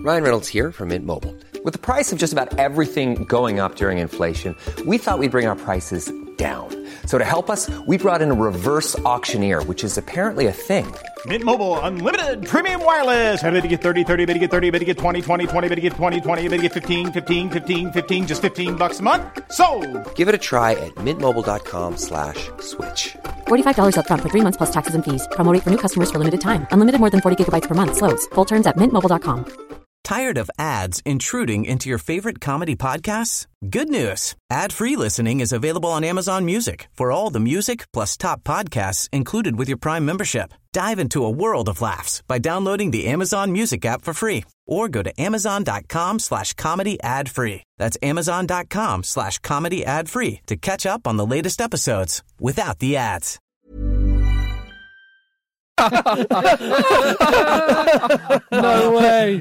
Ryan Reynolds here from Mint Mobile. With the price of just about everything going up during inflation, we thought we'd bring our prices down. So to help us, we brought in a reverse auctioneer, which is apparently a thing. Mint Mobile Unlimited Premium Wireless. How to get 30, 30, bit to get 30, bit to get 20, 20, 20, bit to get 20, 20, bit to get 15, 15, 15, 15, just $15 a month? Sold! Give it a try at mintmobile.com/switch. $45 up front for 3 months plus taxes and fees. Promo rate for new customers for limited time. Unlimited more than 40 gigabytes per month. Slows full terms at mintmobile.com. Tired of ads intruding into your favorite comedy podcasts? Good news. Ad-free listening is available on Amazon Music for all the music plus top podcasts included with your Prime membership. Dive into a world of laughs by downloading the Amazon Music app for free or go to amazon.com/comedy ad-free. That's amazon.com/comedy ad-free to catch up on the latest episodes without the ads. No way.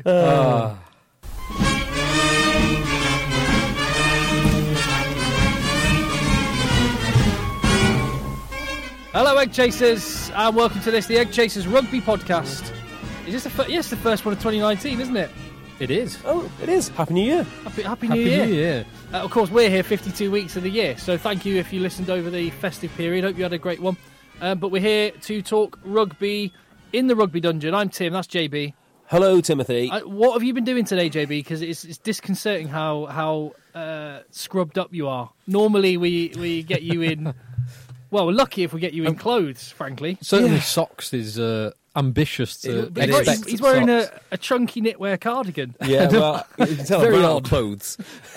Hello, Egg Chasers, and welcome to the Egg Chasers Rugby Podcast. Is this the first one of 2019, isn't it? It is. Oh, it is. Happy New Year. Happy New Year. Of course, we're here 52 weeks of the year, so thank you if you listened over the festive period. Hope you had a great one. But we're here to talk rugby in the Rugby Dungeon. I'm Tim, that's JB. Hello, Timothy. What have you been doing today, JB? Because it's disconcerting how scrubbed up you are. Normally we get you in... Well, we're lucky if we get you in clothes, frankly. Certainly socks is ambitious to expect. He's wearing a chunky knitwear cardigan. Yeah, well, you can tell Very I'm odd. clothes.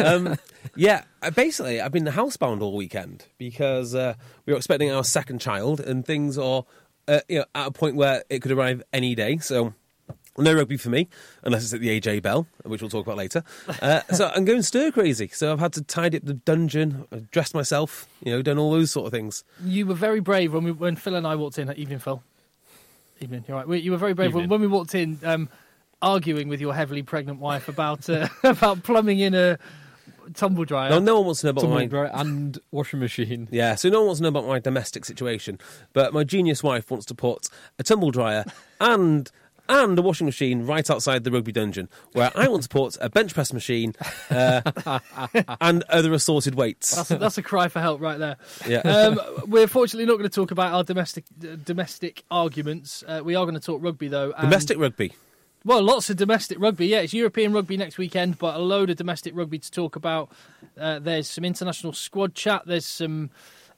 Basically, I've been housebound all weekend because we were expecting our second child, and things are at a point where it could arrive any day. So no rugby for me, unless it's at the AJ Bell, which we'll talk about later. So I'm going stir crazy. So I've had to tidy up the dungeon, dress myself, done all those sort of things. You were very brave when Phil and I walked in. Evening, Phil. Evening. You're right. You were very brave when we walked in, arguing with your heavily pregnant wife about about plumbing in a tumble dryer. No one wants to know about my dryer and washing machine. Yeah, so no one wants to know about my domestic situation. But my genius wife wants to put a tumble dryer and a washing machine right outside the Rugby Dungeon, where I want to put a bench press machine and other assorted weights. That's a cry for help right there. Yeah. We're fortunately not going to talk about our domestic arguments. We are going to talk rugby, though. Domestic rugby? Well, lots of domestic rugby, yeah. It's European rugby next weekend, but a load of domestic rugby to talk about. There's some international squad chat. There's some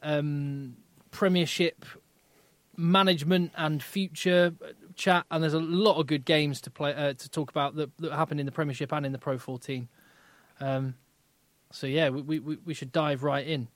Premiership management and future chat, and there's a lot of good games to play to talk about that happen in the Premiership and in the Pro 14. So yeah, we should dive right in.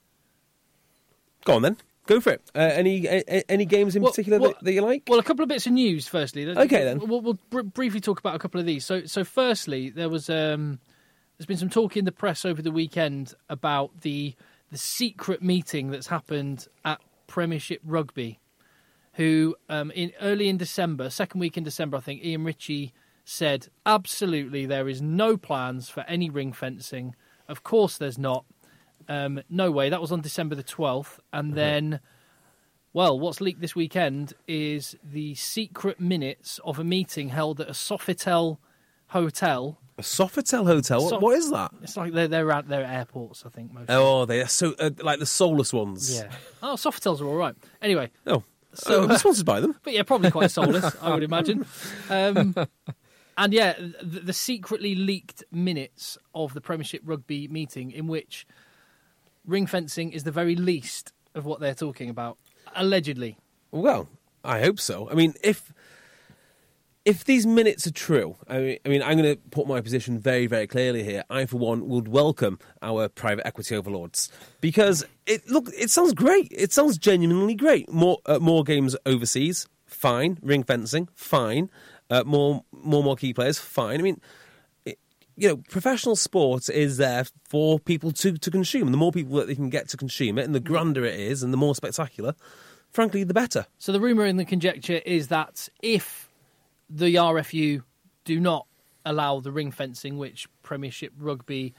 Go on then, go for it. Any games in particular that you like? Well, a couple of bits of news. Firstly, okay then. We'll briefly talk about a couple of these. So firstly, there's been some talk in the press over the weekend about the secret meeting that's happened at Premiership Rugby. Who, early in December, second week in December, I think, Ian Ritchie said, absolutely, there is no plans for any ring fencing. Of course there's not. No way. That was on December the 12th. And then, well, what's leaked this weekend is the secret minutes of a meeting held at a Sofitel hotel. A Sofitel hotel? What is that? It's like they're at their airports, I think. Mostly. Oh, they are so, like the soulless ones. Yeah. Oh, Sofitels are all right. Anyway. Oh. So we're sponsored by them. But yeah, probably quite soulless, I would imagine. And yeah, the secretly leaked minutes of the Premiership Rugby meeting in which ring fencing is the very least of what they're talking about, allegedly. Well, I hope so. I mean, if these minutes are true, I mean, I'm going to put my position very, very clearly here. I, for one, would welcome our private equity overlords because it sounds great. It sounds genuinely great. More games overseas, fine. Ring fencing, fine. More key players, fine. I mean, professional sport is there for people to consume. And the more people that they can get to consume it, and the grander it is, and the more spectacular, frankly, the better. So the rumour and the conjecture is that if the RFU do not allow the ring fencing, which Premiership Rugby,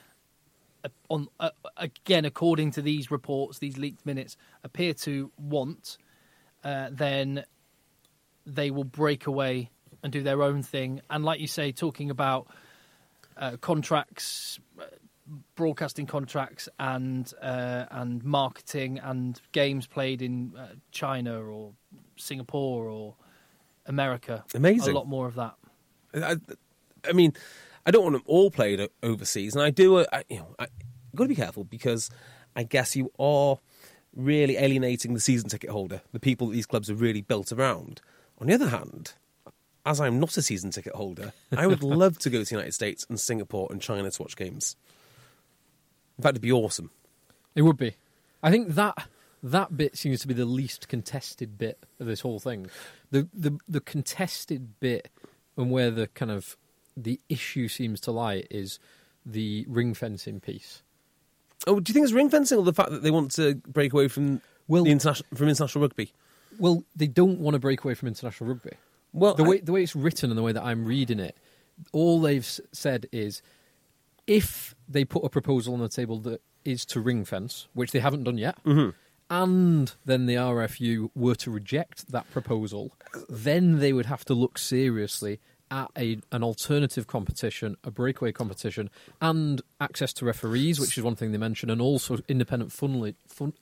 again, according to these reports, these leaked minutes, appear to want, then they will break away and do their own thing. And like you say, talking about contracts, broadcasting contracts, and marketing and games played in China or Singapore or America. Amazing. A lot more of that. I mean, I don't want them all played overseas, and I do. I've got to be careful because I guess you are really alienating the season ticket holder, the people that these clubs are really built around. On the other hand, as I'm not a season ticket holder, I would love to go to the United States and Singapore and China to watch games. In fact, it'd be awesome. It would be. I think that bit seems to be the least contested bit of this whole thing. The contested bit and where the issue seems to lie is the ring fencing piece. Oh, do you think it's ring fencing or the fact that they want to break away from international rugby? Well, they don't want to break away from international rugby. Well, the way it's written and the way that I'm reading it, all they've said is if they put a proposal on the table that is to ring fence, which they haven't done yet, and then the RFU were to reject that proposal, then they would have to look seriously at an alternative competition, a breakaway competition, and access to referees, which is one thing they mentioned, and also independently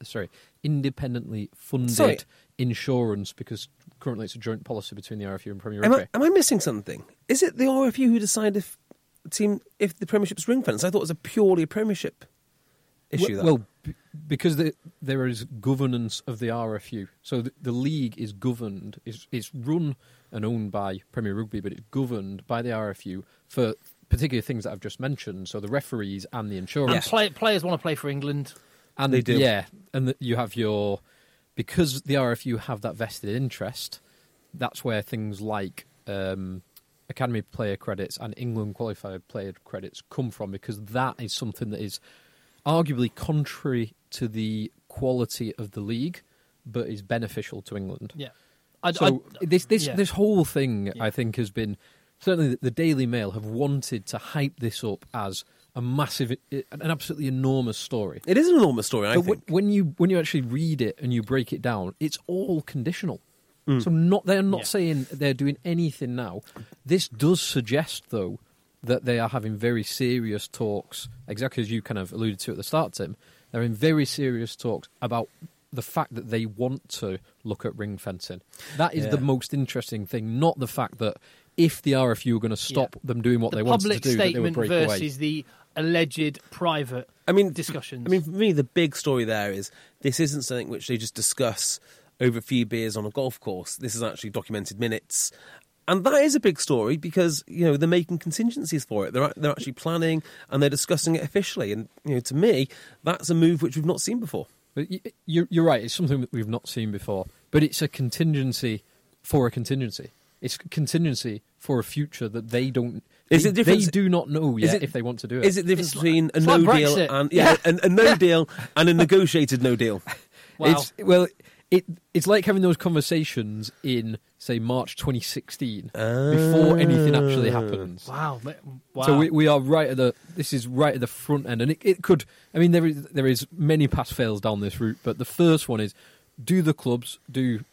funded insurance, because currently it's a joint policy between the RFU and Premier Rugby. Am I missing something? Is it the RFU who decide if the Premiership's ring fence? I thought it was purely a Premiership issue. Well, because there is governance of the RFU, so the league is governed. It's run and owned by Premier Rugby, but it's governed by the RFU for particular things that I've just mentioned. So the referees and the insurance. And players want to play for England, and they do. Yeah, and you have because the RFU have that vested interest. That's where things like academy player credits and England qualified player credits come from, because that is something that is arguably contrary to the quality of the league, but is beneficial to England. Yeah. This whole thing, I think, has been, certainly the Daily Mail have wanted to hype this up as a massive, an absolutely enormous story. It is an enormous story, I think. When you actually read it and you break it down, it's all conditional. So they're not saying they're doing anything now. This does suggest, though, that they are having very serious talks, exactly as you kind of alluded to at the start, Tim. They're in very serious talks about the fact that they want to look at ring fencing. That is the most interesting thing, not the fact that if the RFU are going to stop them doing what they want to do, that they would break away. The public statement versus the alleged private discussions. I mean, for me, the big story there is this isn't something which they just discuss over a few beers on a golf course. This is actually documented minutes. And that is a big story because, they're making contingencies for it. They're actually planning and they're discussing it officially. And, to me, that's a move which we've not seen before. But you're right. It's something that we've not seen before. But it's a contingency for a contingency. It's a contingency for a future that they don't. They do not know yet if they want to do it. Is it the difference between a no deal and a no deal and a negotiated no deal? Wow. It's like having those conversations in, say, March 2016 before anything actually happens. Wow. So we are this is right at the front end, and it could. I mean, there is many pass fails down this route, but the first one is: do the clubs, do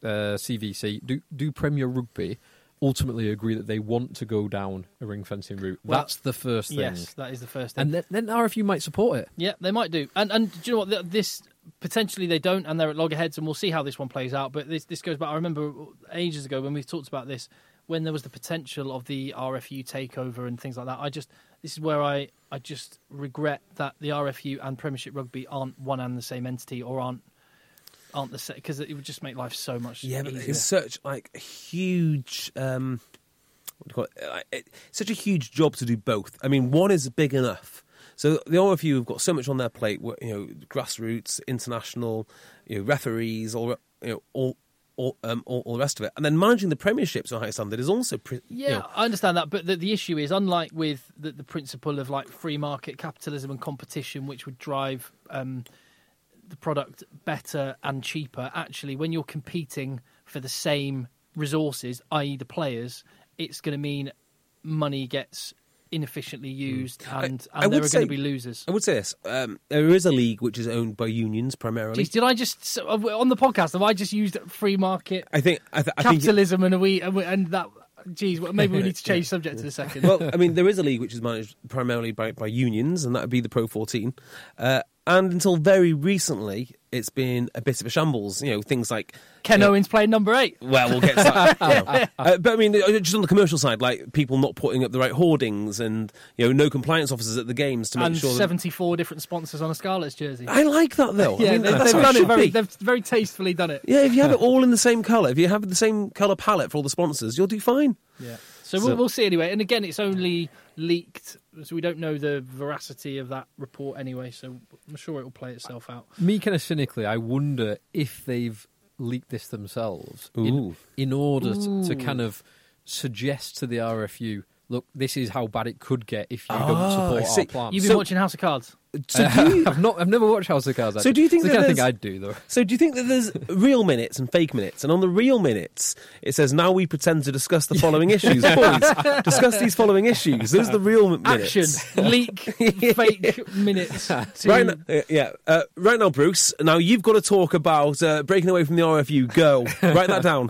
CVC, do Premier Rugby ultimately agree that they want to go down a ring fencing route? That's the first thing. Yes, that is the first thing. And then RFU might support it. Yeah, they might do. And do you know what? This potentially they don't, and they're at loggerheads, and we'll see how this one plays out. But this goes back. I remember ages ago when we talked about this, when there was the potential of the RFU takeover and things like that. This is where I just regret that the RFU and Premiership Rugby aren't one and the same entity, or aren't the same, because it would just make life so much easier. But it's such a huge. Such a huge job to do both. I mean, one is big enough. So the RFU have got so much on their plate. Grassroots, international, referees, all the rest of it, and then managing the Premiership to a high standard is also I understand that, but the issue is, unlike with the principle of like free market capitalism and competition, which would drive the product better and cheaper. Actually, when you're competing for the same resources, i.e. the players, it's going to mean money gets inefficiently used, and there are going to be losers. I would say this: there is a league which is owned by unions primarily. Jeez, did I just on the podcast? Have I just used free market? I think capitalism, and that Geez, well, maybe we need to change subject in a second. Well, I mean, there is a league which is managed primarily by unions, and that would be the Pro 14. And until very recently, it's been a bit of a shambles. You know, things like Ken Owens playing number 8. Well, we'll get to that. But I mean, just on the commercial side, like people not putting up the right hoardings, and no compliance officers at the games to make And sure. 74 different sponsors on a Scarlets jersey. I like that though. Yeah, I mean, they've that's how done it should very. be. They've very tastefully done it. Yeah, if you have it all in the same colour, if you have the same colour palette for all the sponsors, you'll do fine. Yeah. So we'll see anyway. And again, it's only leaked, so we don't know the veracity of that report anyway. So I'm sure it will play itself out. Me, kind of cynically, I wonder if they've leaked this themselves in order to kind of suggest to the RFU, look, this is how bad it could get if you don't support our plan. You've been watching House of Cards? So I've never watched House of Cards. So do you think it's that the kind of there's- thing I'd do, though? So do you think that there's real minutes and fake minutes? And on the real minutes, it says, now we pretend to discuss the following issues. Boys, discuss these following issues. Those are the real minutes. Action, leak, fake minutes. Right now, right now, Bruce, now you've got to talk about breaking away from the RFU. Go. Write that down.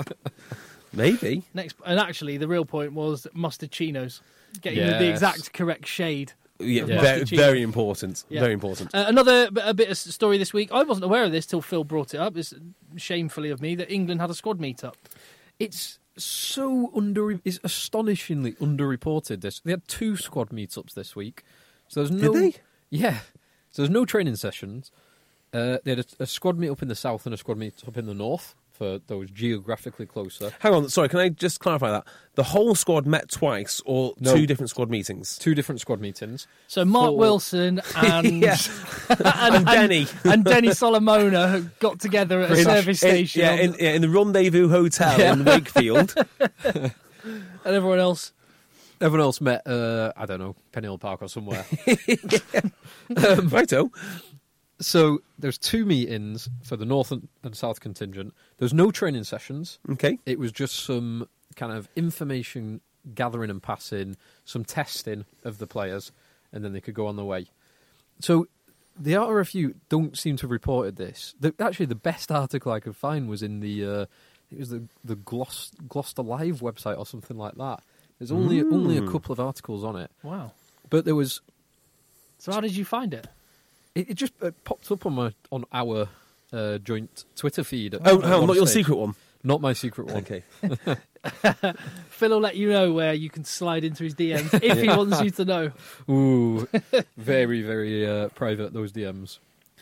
Maybe. And actually, the real point was mustard chinos. Getting the Yes. exact correct shade. Yeah, of very, mustard chinos. very important. Yeah. Very important. A bit of story this week. I wasn't aware of this till Phil brought it up. It's shamefully of me that England had a squad meet-up. It's so it's astonishingly underreported. They had 2 squad meetups this week. So there's no. Did they? Yeah. So there's no training sessions. They had a squad meet up in the south and a squad meet up in the north for those geographically closer. Hang on, sorry, can I just clarify that? The whole squad met twice, or No. 2 different squad meetings? 2 different squad meetings. So Mark For- Wilson and Yeah. and Denny. and Denny Solomona got together at a service station. In the Rendezvous Hotel in Wakefield. And everyone else. Everyone else met, I don't know, Pennyhill Park or somewhere. Righto. So there's 2 meetings for the north and south contingent. There's no training sessions. Okay. It was just some kind of information gathering and passing, some testing of the players, and then they could go on their way. So the RFU don't seem to have reported this. Actually, the best article I could find was in it was the Gloucester Live website or something like that. There's only a couple of articles on it. Wow. But there was... So how did you find it? It just popped up on our joint Twitter feed. Oh, hang on, not your secret one? Not my secret one. Okay. Phil will let you know where you can slide into his DMs if he wants you to know. Ooh, very, very private, those DMs.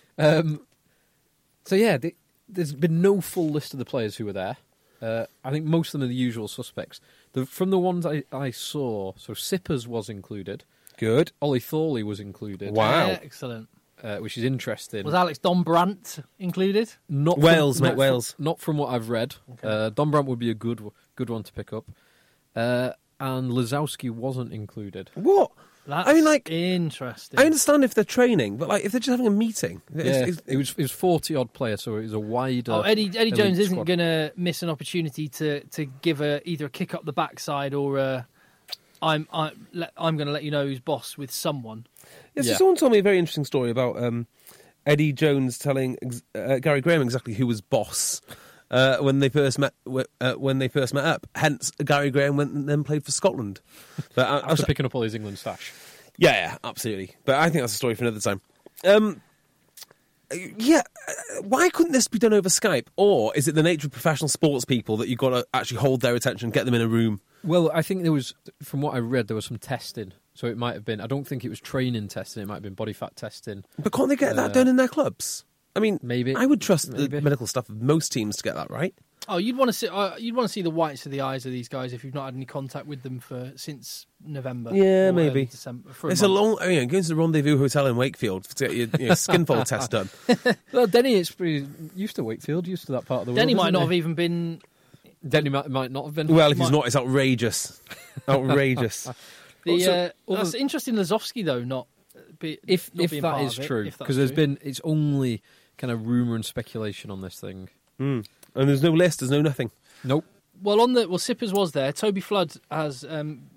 So, yeah, there's been no full list of the players who were there. I think most of them are the usual suspects. From the ones I saw, so Sippers was included. Good. Ollie Thorley was included. Wow. Excellent. Which is interesting. Was Alex Dombrandt included? Not Wales, from, mate, Wales. Not from what I've read. Don Brandt would be a good one to pick up. And Lazowski wasn't included. What? That's I mean, like, interesting. I understand if they're training, but like if they're just having a meeting. It was 40-odd players, so it was a wider... Eddie elite Jones isn't squad. going to miss an opportunity to give either a kick up the backside or I'm going to let you know who's boss with someone. Yes, Yeah. someone told me a very interesting story about Eddie Jones telling Gary Graham exactly who was boss when they first met. When they first met up, hence Gary Graham went and then played for Scotland. But I was After picking up all his England stash. yeah, absolutely. But I think that's a story for another time. Why couldn't this be done over Skype? Or is it the nature of professional sports people that you've got to actually hold their attention, get them in a room? Well, I think there was, from what I read, there was some testing. So it might have been, I don't think it was training testing, it might have been body fat testing. But can't they get that done in their clubs? I mean, Maybe. I would trust the Maybe. medical staff of most teams to get that right. Oh, you'd want to see the whites of the eyes of these guys if you've not had any contact with them since November. Yeah, or maybe. December. It's a long. I mean, going to the Rendezvous Hotel in Wakefield to get your skin fold test done. Well, Denny is pretty used to Wakefield, used to that part of the world. Denny might isn't not he? have even been. Denny might not have been. Well, if he's not, it's outrageous. Outrageous. That's interesting. Lazowski though, not If being that part is of it, true, if that's because there's true. been, it's only kind of rumour and speculation on this thing. And there's no list. There's no nothing. Nope. Well, Sippers was there. Toby Flood has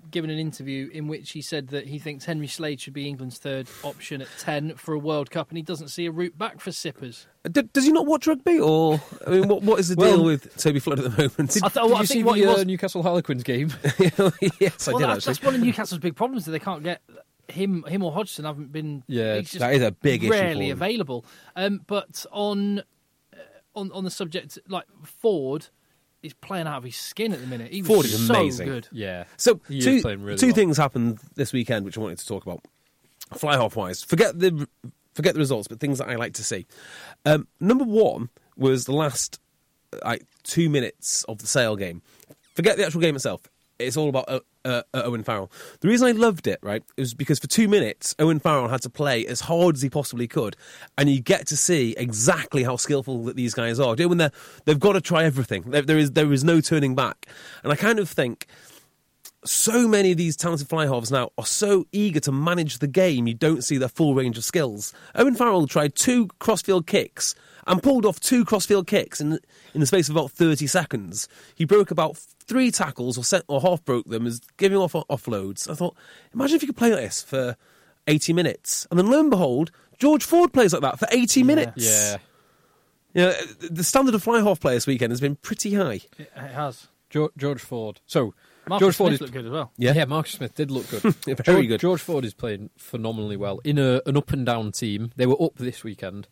given an interview in which he said that he thinks Henry Slade should be England's third option at 10 for a World Cup, and he doesn't see a route back for Sippers. Does he not watch rugby, or I mean, what is the deal with Toby Flood at the moment? Did you see the Newcastle Harlequins game? Yes, I did actually. That's one of Newcastle's big problems. That they can't get him or Hodgson haven't been. Yeah, that is a big issue. Rarely available. But on the subject, like Ford is playing out of his skin at the minute. Ford is so amazing. Good. Yeah. So two two things happened this weekend, which I wanted to talk about. Fly half wise. Forget the results, but things that I like to see. Number one was the last 2 minutes of the Sale game. Forget the actual game itself. It's all about Owen Farrell. The reason I loved it, right, was because for 2 minutes, Owen Farrell had to play as hard as he possibly could, and you get to see exactly how skillful that these guys are. When they've got to try everything. There is no turning back. And I kind of think so many of these talented fly halves now are so eager to manage the game, you don't see their full range of skills. Owen Farrell tried 2 crossfield kicks and pulled off 2 crossfield kicks in the space of about 30 seconds. He broke about 3 tackles or half broke them as giving off offloads. I thought, imagine if you could play like this for 80 minutes. And then lo and behold, George Ford plays like that for 80 minutes. Yeah. You know, the standard of fly half play this weekend has been pretty high. It has. George Ford. So Marcus George Ford Smith looked good as well. Yeah, Marcus Smith did look good. Very good. George Ford is playing phenomenally well in an up and down team. They were up this weekend.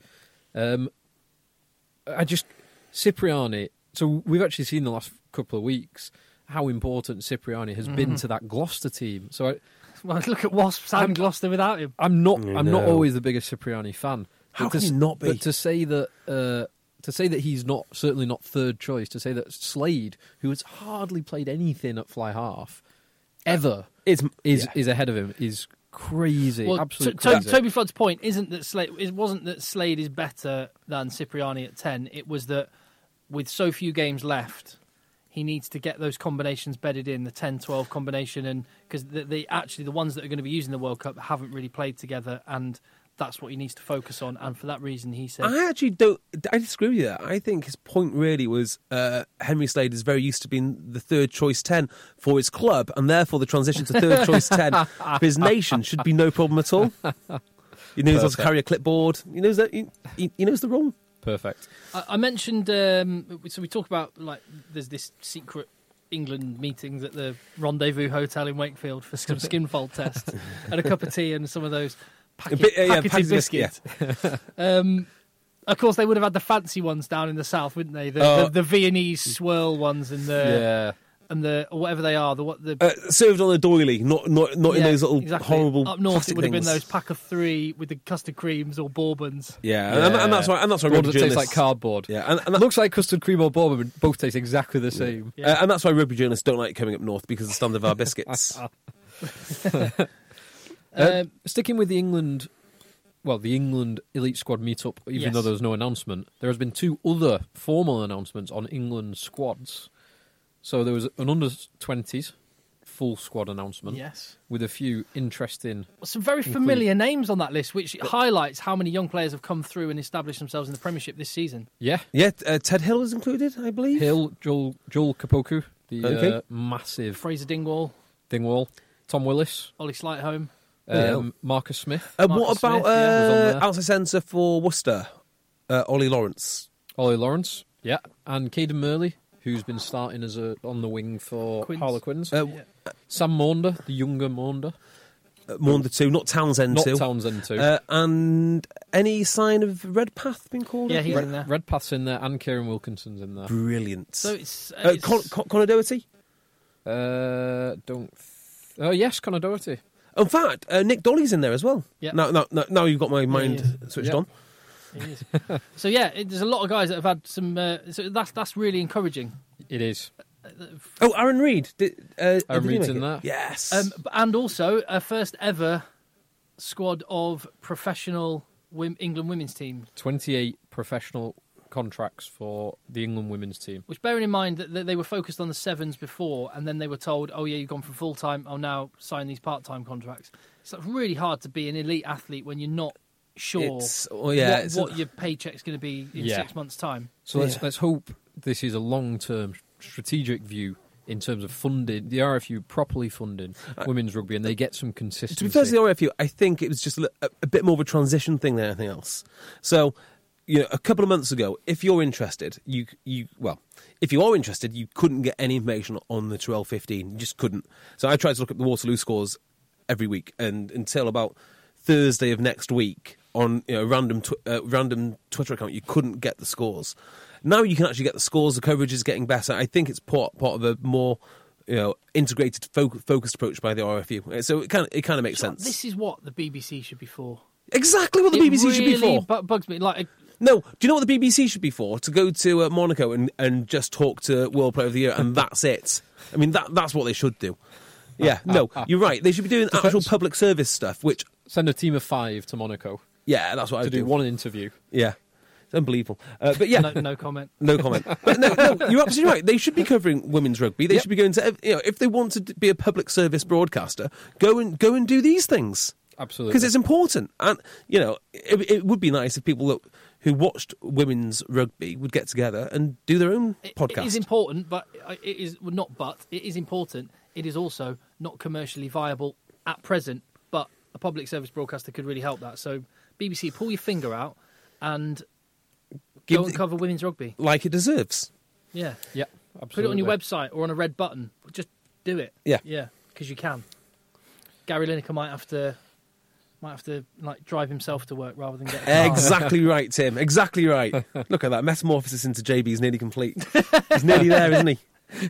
Cipriani. So we've actually seen the last couple of weeks how important Cipriani has been to that Gloucester team. So Well, look at Wasps and Gloucester without him. I'm not always the biggest Cipriani fan. How can you not be? But to say that he's certainly not third choice, to say that Slade, who has hardly played anything at fly half ever, is ahead of him is crazy. Well, absolutely crazy. Toby Flood's point isn't that it wasn't that Slade is better than Cipriani at 10. It was that with so few games left, he needs to get those combinations bedded in, the 10-12 combination, and because the ones that are going to be using the World Cup haven't really played together, and that's what he needs to focus on. And for that reason, he said, I disagree with you there. I think his point really was Henry Slade is very used to being the third choice 10 for his club, and therefore the transition to third choice 10 for his nation should be no problem at all. He knows how to carry a clipboard. He knows that he knows the role. Perfect. I mentioned, so we talk about, like, there's this secret England meetings at the Rendezvous Hotel in Wakefield for some skinfold tests and a cup of tea and some of those packeted biscuits. Yeah. Of course, they would have had the fancy ones down in the south, wouldn't they? The Viennese swirl ones and the or whatever they are. Served on a doily, not in those little horrible. Up north, it would have been things. those pack of 3 with the custard creams or bourbons. Yeah. And that's why. Rugby tastes like cardboard. Yeah, and that looks like custard cream or bourbon. Both taste exactly the same. Yeah. And that's why rugby journalists don't like coming up north, because of the standard of our biscuits. Sticking with the England elite squad meetup, even though there was no announcement, there has been 2 other formal announcements on England squads. So there was an under-20s full squad announcement, with a few interesting... Some very familiar names on that list, which highlights how many young players have come through and established themselves in the Premiership this season. Yeah. Yeah, Ted Hill is included, I believe. Hill, Joel Kapoku, the massive... Fraser Dingwall, Tom Willis, Ollie Slightholme, Marcus Smith. What about outside centre for Worcester? Ollie Lawrence. Yeah. And Caden Murley, who's been starting as on the wing for Harlequins. Sam Maunder, the younger Maunder. Maunder 2, not Townsend 2. Not Townsend 2. And any sign of Redpath being called? Yeah, he's in there. Redpath's in there, and Kieran Wilkinson's in there. Brilliant. So it's Conor Doherty? Yes, Conor Doherty. In fact, Nick Dolly's in there as well. Yeah. Now you've got my mind switched on. So there's a lot of guys that have had some. So that's really encouraging. It is. Aaron Reid. Aaron Reid's in there. Yes. And also a first ever squad of professional England women's team. 28 professional contracts for the England women's team. Which, bearing in mind that they were focused on the sevens before, and then they were told, "Oh yeah, you've gone from full time. I'll now sign these part-time contracts." It's really hard to be an elite athlete when you're not sure what your paycheck's going to be in 6 months' time. So let's hope this is a long-term strategic view in terms of funding, the RFU properly funding women's rugby, and they get some consistency. To be fair to the RFU, I think it was just a bit more of a transition thing than anything else. So, a couple of months ago, if you're interested, if you are interested, you couldn't get any information on the Tyrrell 15. You just couldn't. So I tried to look at the Waterloo scores every week, and until about Thursday of next week on random Twitter account, you couldn't get the scores. Now you can actually get the scores. The coverage is getting better. I think it's part of a more integrated, focused approach by the RFU. So it kind of makes sense. This is what the BBC should be for. Exactly what the BBC should be for. It bugs me. No, do you know what the BBC should be for? To go to Monaco and just talk to World Player of the Year, and that's it. I mean, that's what they should do. Yeah, no, you're right. They should be doing actual public service stuff, which... Send a team of 5 to Monaco. Yeah, that's what I'd do. To do one interview. Yeah. It's unbelievable. But yeah. No comment. No comment. But no, you're absolutely right. They should be covering women's rugby. They should be going to, if they want to be a public service broadcaster, go and do these things. Absolutely. Because it's important. And, it would be nice if people who watched women's rugby would get together and do their own podcast. It is important, but it is important. It is also not commercially viable at present, but a public service broadcaster could really help that. So, BBC, pull your finger out and go and cover women's rugby. Like it deserves. Yeah. Yeah, absolutely. Put it on your website or on a red button. Just do it. Yeah. Yeah, because you can. Gary Lineker might have to drive himself to work rather than get a car. Exactly right, Tim. Exactly right. Look at that. Metamorphosis into JB is nearly complete. He's nearly there, isn't he?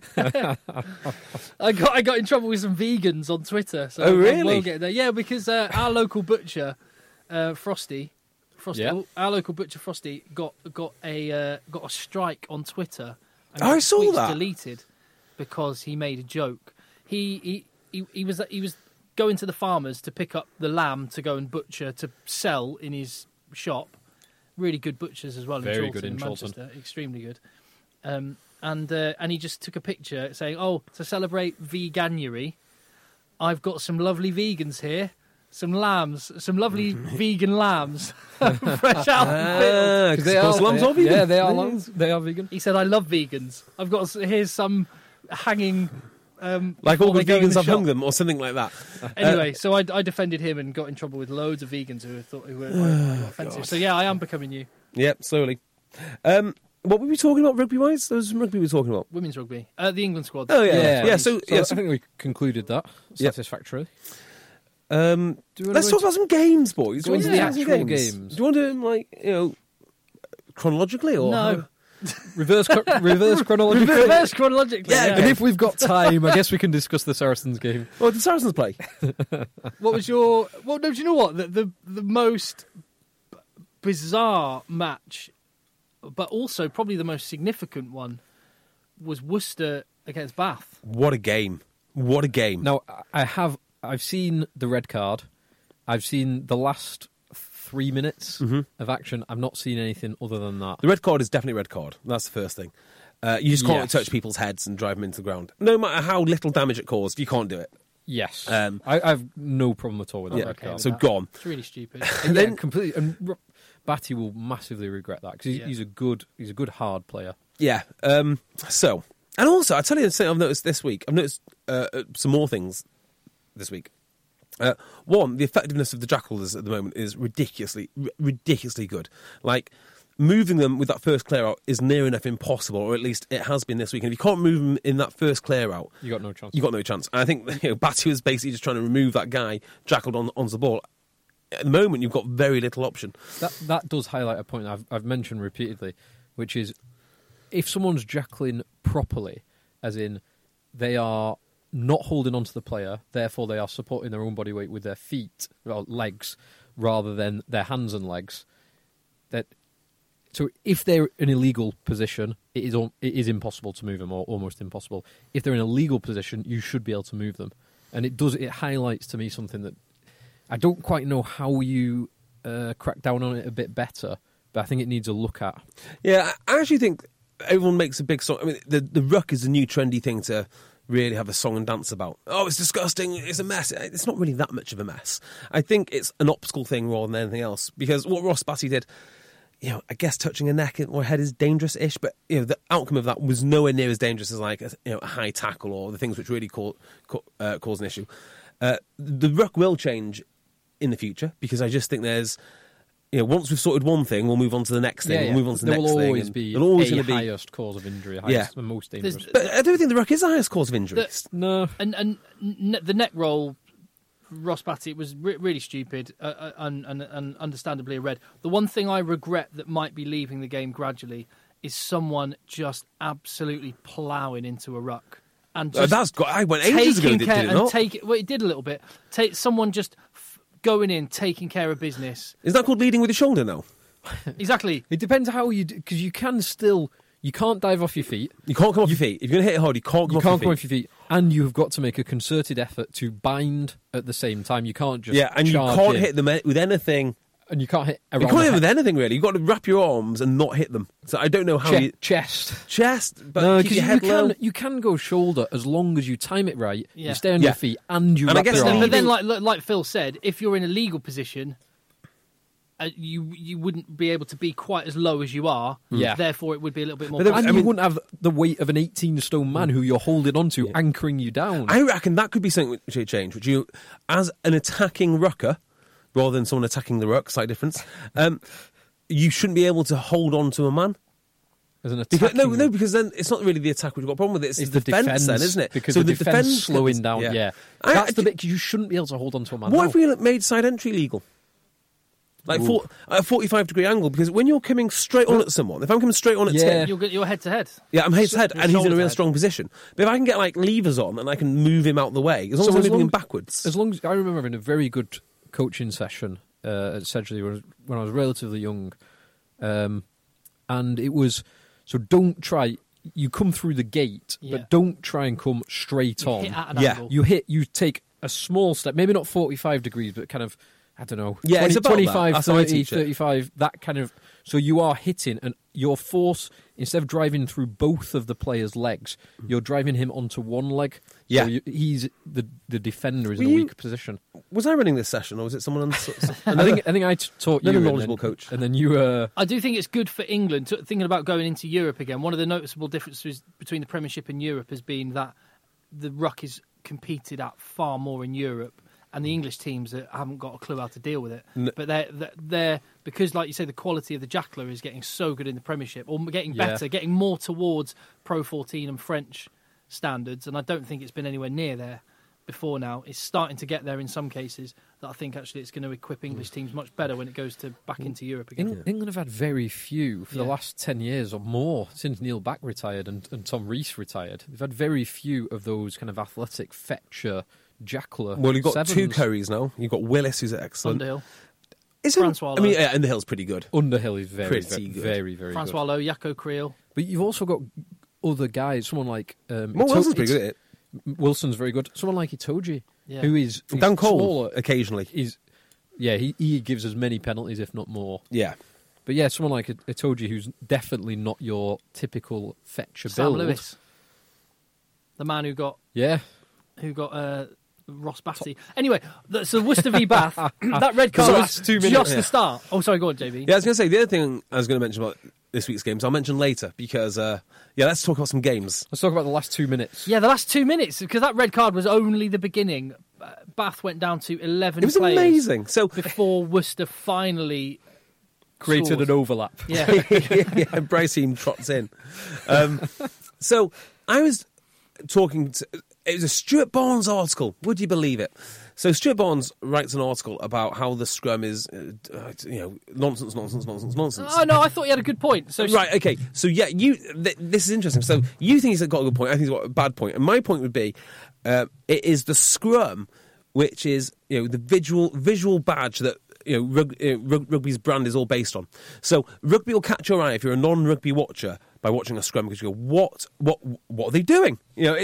I got in trouble with some vegans on Twitter. So oh, really? We'll get there. Yeah, because our local butcher, Frosty, Yeah. our local butcher Frosty got a strike on Twitter. And I saw tweets that. deleted because he made a joke. He was going to the farmers to pick up the lamb to go and butcher to sell in his shop. Really good butchers as well. Very in good in Chorlton. Manchester, extremely good. And he just took a picture saying, "Oh, to celebrate veganuary, I've got some lovely vegans here, some lambs, some lovely vegan lambs, fresh out of the field." Lambs are vegan. Yeah, they are lambs. They are vegan. He said, "I love vegans. I've got here's some hanging." Like all the before they go in vegans the have shop." hung them, or something like that. Anyway, so I defended him and got in trouble with loads of vegans who were offensive. So yeah, I am becoming you. Yep, slowly. What were we talking about rugby-wise? There was some rugby we were talking about. Women's rugby, the England squad. Oh, yeah. So I think we concluded that satisfactorily. Let's talk about some games, boys. Go into the actual games. Do you want to do them, chronologically? Or No. Reverse chronologically. Reverse chronologically. Yeah, And if we've got time, I guess we can discuss the Saracens game. Well, did Saracens play? What was your? Well, no. Do you know what the most bizarre match, but also probably the most significant one, was Worcester against Bath. What a game! What a game! Now, I've seen the red card. I've seen the last 3 minutes of action. I've not seen anything other than that. The red card is definitely a red card. That's the first thing. You just can't touch people's heads and drive them into the ground. No matter how little damage it caused, you can't do it. Yes. I've no problem at all with that red card. So gone. It's really stupid. And then completely. And Batty will massively regret that because he's a good hard player. Yeah. And also, I tell you something I've noticed this week. I've noticed some more things this week. One, the effectiveness of the Jackals at the moment is ridiculously good. Like, moving them with that first clear out is near enough impossible, or at least it has been this week. And if you can't move them in that first clear out, you got no chance. You got no chance. And I think Batty was basically just trying to remove that guy Jackled onto the ball. At the moment, you've got very little option. That does highlight a point I've mentioned repeatedly, which is if someone's jackling properly, as in they are not holding onto the player, therefore they are supporting their own body weight with their feet or legs rather than their hands and legs. So if they're in a legal position, it is impossible to move them, or almost impossible. If they're in a legal position, you should be able to move them. And it highlights to me something that I don't quite know how you crack down on it a bit better, but I think it needs a look at. Yeah, I actually think everyone makes a big song. I mean, the ruck is a new trendy thing to really have a song and dance about. Oh, it's disgusting, it's a mess. It's not really that much of a mess. I think it's an optical thing rather than anything else, because what Ross Batty did, I guess touching a neck or a head is dangerous-ish, but the outcome of that was nowhere near as dangerous as like a high tackle or the things which really cause an issue. The ruck will change in the future because I just think there's. Once we've sorted one thing, we'll move on to the next thing. We'll move on to the next thing. There will always be the highest cause of injury, the most dangerous. But I don't think the ruck is the highest cause of injury. No. And the neck roll, Ross Batty, was really stupid and understandably a red. The one thing I regret that might be leaving the game gradually is someone just absolutely ploughing into a ruck. And just I went ages ago, did it not? It did a little bit. Someone just going in, taking care of business. Is that called leading with your shoulder now? Exactly. It depends how you do, because you can't dive off your feet. You can't come off your feet. If you're going to hit it hard, you can't come off your feet. And you've got to make a concerted effort to bind at the same time. You can't just and you can't hit them with anything. And you can't hit around You can't hit them with anything, really. You've got to wrap your arms and not hit them. So I don't know how Chest, but no, keep your head low. You can go shoulder as long as you time it right, you stay on your feet, and you wrap your arms. But then, like Phil said, if you're in a legal position, you wouldn't be able to be quite as low as you are. Therefore, it would be a little bit more. And you wouldn't have the weight of an 18-stone man who you're holding onto, anchoring you down. I reckon that could be something which would change. Which you, as an attacking rucker, rather than someone attacking the ruck, slight difference. You shouldn't be able to hold on to a man. As an attacking because then it's not really the attack which you've got a problem with. It's the defence then, isn't it? Because the defence slowing down, That's the bit, because you shouldn't be able to hold on to a man. What if we made side entry legal? Like at a 45-degree angle, because when you're coming straight on at someone, if I'm coming straight on at Tim... You're head-to-head. Yeah, I'm head-to-head, and he's in a real strong position. But if I can get levers on and I can move him out the way, as long as I'm moving him backwards... As long as I remember having a very good coaching session at Sedgley when I was relatively young, and it was... So don't try... You come through the gate, but don't try and come straight on. Hit at an angle. You take a small step, maybe not 45 degrees, but kind of... I don't know, 25, 30, 35, that kind of... So you are hitting, and your force, instead of driving through both of the player's legs, you're driving him onto one leg. Yeah. So he's the defender is in a weak position. Was I running this session, or was it someone else? I think I taught you. A knowledgeable coach. And then you... I do think it's good for England, thinking about going into Europe again. One of the noticeable differences between the Premiership and Europe has been that the ruck is competed at far more in Europe. And the English teams that haven't got a clue how to deal with it. But they're because, like you say, the quality of the Jackler is getting so good in the Premiership, or getting better, getting more towards Pro 14 and French standards. And I don't think it's been anywhere near there before now. It's starting to get there in some cases. That I think actually it's going to equip English teams much better when it goes back into Europe again. England have had very few for the last 10 years or more since Neil Back retired and Tom Rees retired. They've had very few of those kind of athletic fetcher. Jackler. Well, you've got sevens. two Currys now. You've got Willis, who's excellent. Underhill. Francois Lowe. I mean, Underhill's pretty good. Underhill is very good. Very Francois Lowe, Jaco Creel. But you've also got other guys, someone like... Wilson's pretty good at it. Wilson's very good. Someone like Itoje, who is... Dan Cole, smaller, occasionally. He gives as many penalties, if not more. Yeah. But yeah, someone like Itoje, who's definitely not your typical fetcher Sam build. Lewis. The man who got... Yeah. Who got... Ross Batty. Anyway, so Worcester v Bath, that red card was just the start. Oh, sorry, go on, JB. Yeah, I was going to say, the other thing I was going to mention about this week's games, I'll mention later, because, let's talk about some games. Let's talk about the last 2 minutes. Yeah, the last 2 minutes, because that red card was only the beginning. Bath went down to 11 players. It was amazing. So before Worcester finally... created scored. an overlap. Yeah. And Bryceem trots in. So I was talking to... It was a Stuart Barnes article. Would you believe it? So Stuart Barnes writes an article about how the scrum is, nonsense. Oh, no, I thought he had a good point. So right, okay. So, this is interesting. So you think he's got a good point. I think he's got a bad point. And my point would be, it is the scrum, which is, the visual badge that, rugby's brand is all based on. So rugby will catch your eye if you're a non-rugby watcher by watching a scrum, because you go, what are they doing?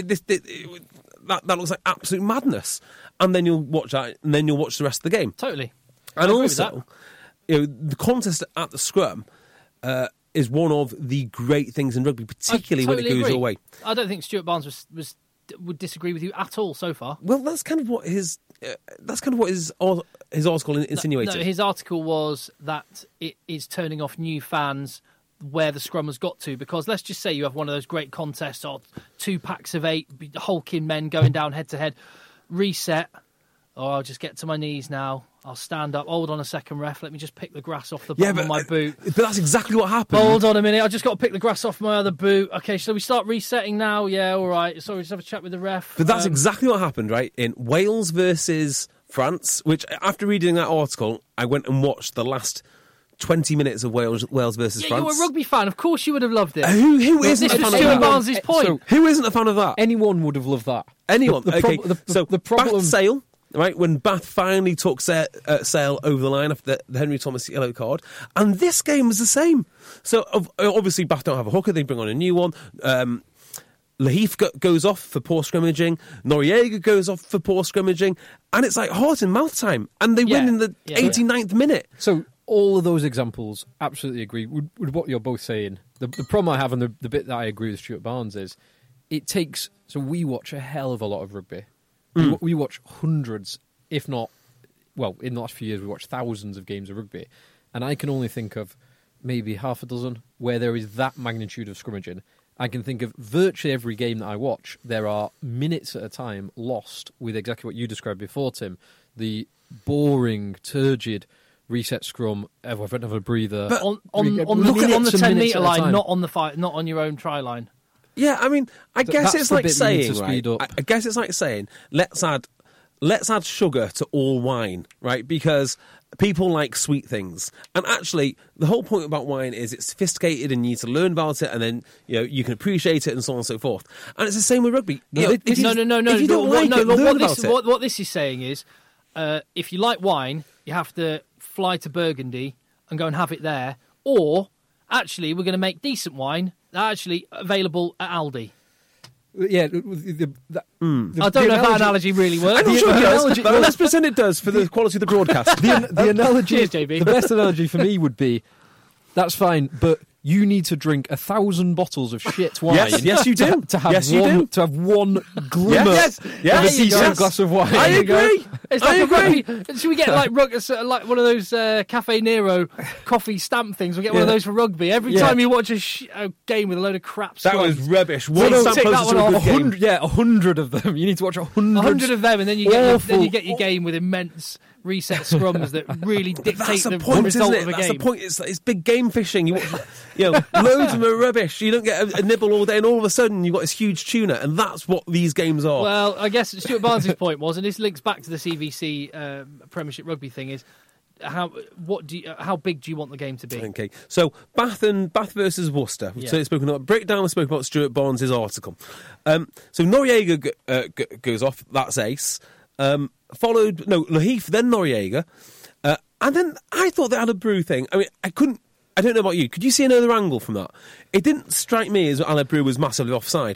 That looks like absolute madness. And then you'll watch that, and then you'll watch the rest of the game. Totally. And also, the contest at the scrum is one of the great things in rugby, particularly when it goes your way. I don't think Stuart Barnes would disagree with you at all so far. Well, that's kind of what his that's kind of what his article insinuated. No, his article was that it is turning off new fans where the scrum has got to, because let's just say you have one of those great contests or 2 packs of 8 hulking men going down head to head, reset. Oh, I'll just get to my knees now. I'll stand up. Hold on a second, ref. Let me just pick the grass off the bottom of my boot. But that's exactly what happened. Hold on a minute. I just got to pick the grass off my other boot. Okay, so we start resetting now. Yeah, all right. So we just have a chat with the ref. But that's exactly what happened, right? In Wales versus France, which after reading that article, I went and watched the last 20 minutes of Wales versus France. You're a rugby fan. Of course you would have loved it. Who isn't a fan of that? Stuart Barnes' point. So, who isn't a fan of that? Anyone would have loved that. Anyone. The problem... Bath Sale, right, when Bath finally took Sale over the line after the Henry Thomas yellow card, and this game was the same. So obviously Bath don't have a hooker, they bring on a new one. Laheath goes off for poor scrimmaging. Noriega goes off for poor scrimmaging. And it's like heart and mouth time. And they win in the 89th minute. So all of those examples, absolutely agree with what you're both saying. The problem I have, and the bit that I agree with Stuart Barnes is, it takes... So we watch a hell of a lot of rugby. We watch hundreds, if not... Well, in the last few years, we watched thousands of games of rugby. And I can only think of maybe half a dozen where there is that magnitude of scrummaging. I can think of virtually every game that I watch, there are minutes at a time lost with exactly what you described before, Tim. The boring, turgid reset scrum, everyone have a breather. But on the 10-metre line, not on your own try line. Yeah, I mean, I guess it's like saying, right? I guess it's like saying, let's add sugar to all wine, right? Because people like sweet things. And actually, the whole point about wine is it's sophisticated and you need to learn about it, and then you can appreciate it and so on and so forth. And it's the same with rugby. No. If you don't like it, learn about it. What this is saying is, if you like wine, you have to fly to Burgundy and go and have it there. Or, actually, we're going to make decent wine actually available at Aldi. Yeah, I don't know if that analogy really works. I'm not sure it does, but let's pretend it does for the quality of the broadcast. The analogy, cheers, JB. The best analogy for me would be, that's fine, but you need to drink 1,000 bottles of shit wine. Yes, you do. To have one glimmer of a decent glass of wine. I agree. It's like should we get like one of those Cafe Nero coffee stamp things? We get one of those for rugby. Every time you watch a game with a load of crap that scrums, was rubbish. One stamp closer to a good game. 100 of them. You need to watch 100 of them, and then you get your game with immense reset scrums that really dictate the result of a game. That's the point. It's big game fishing. You watch, loads of them are rubbish. You don't get a nibble all day, and all of a sudden you've got this huge tuna, and that's what these games are. Well, I guess Stuart Barnes' point was, and this links back to the CVC Premiership Rugby thing, is how big do you want the game to be? Okay, so Bath versus Worcester. Yeah. So spoken about breakdown. We spoke about Stuart Barnes' article. So Noriega goes off. That's ace. Laheath, then Noriega, and then I thought they had a brew thing. I mean, I don't know about you. Could you see another angle from that? It didn't strike me as Ale Brew was massively offside.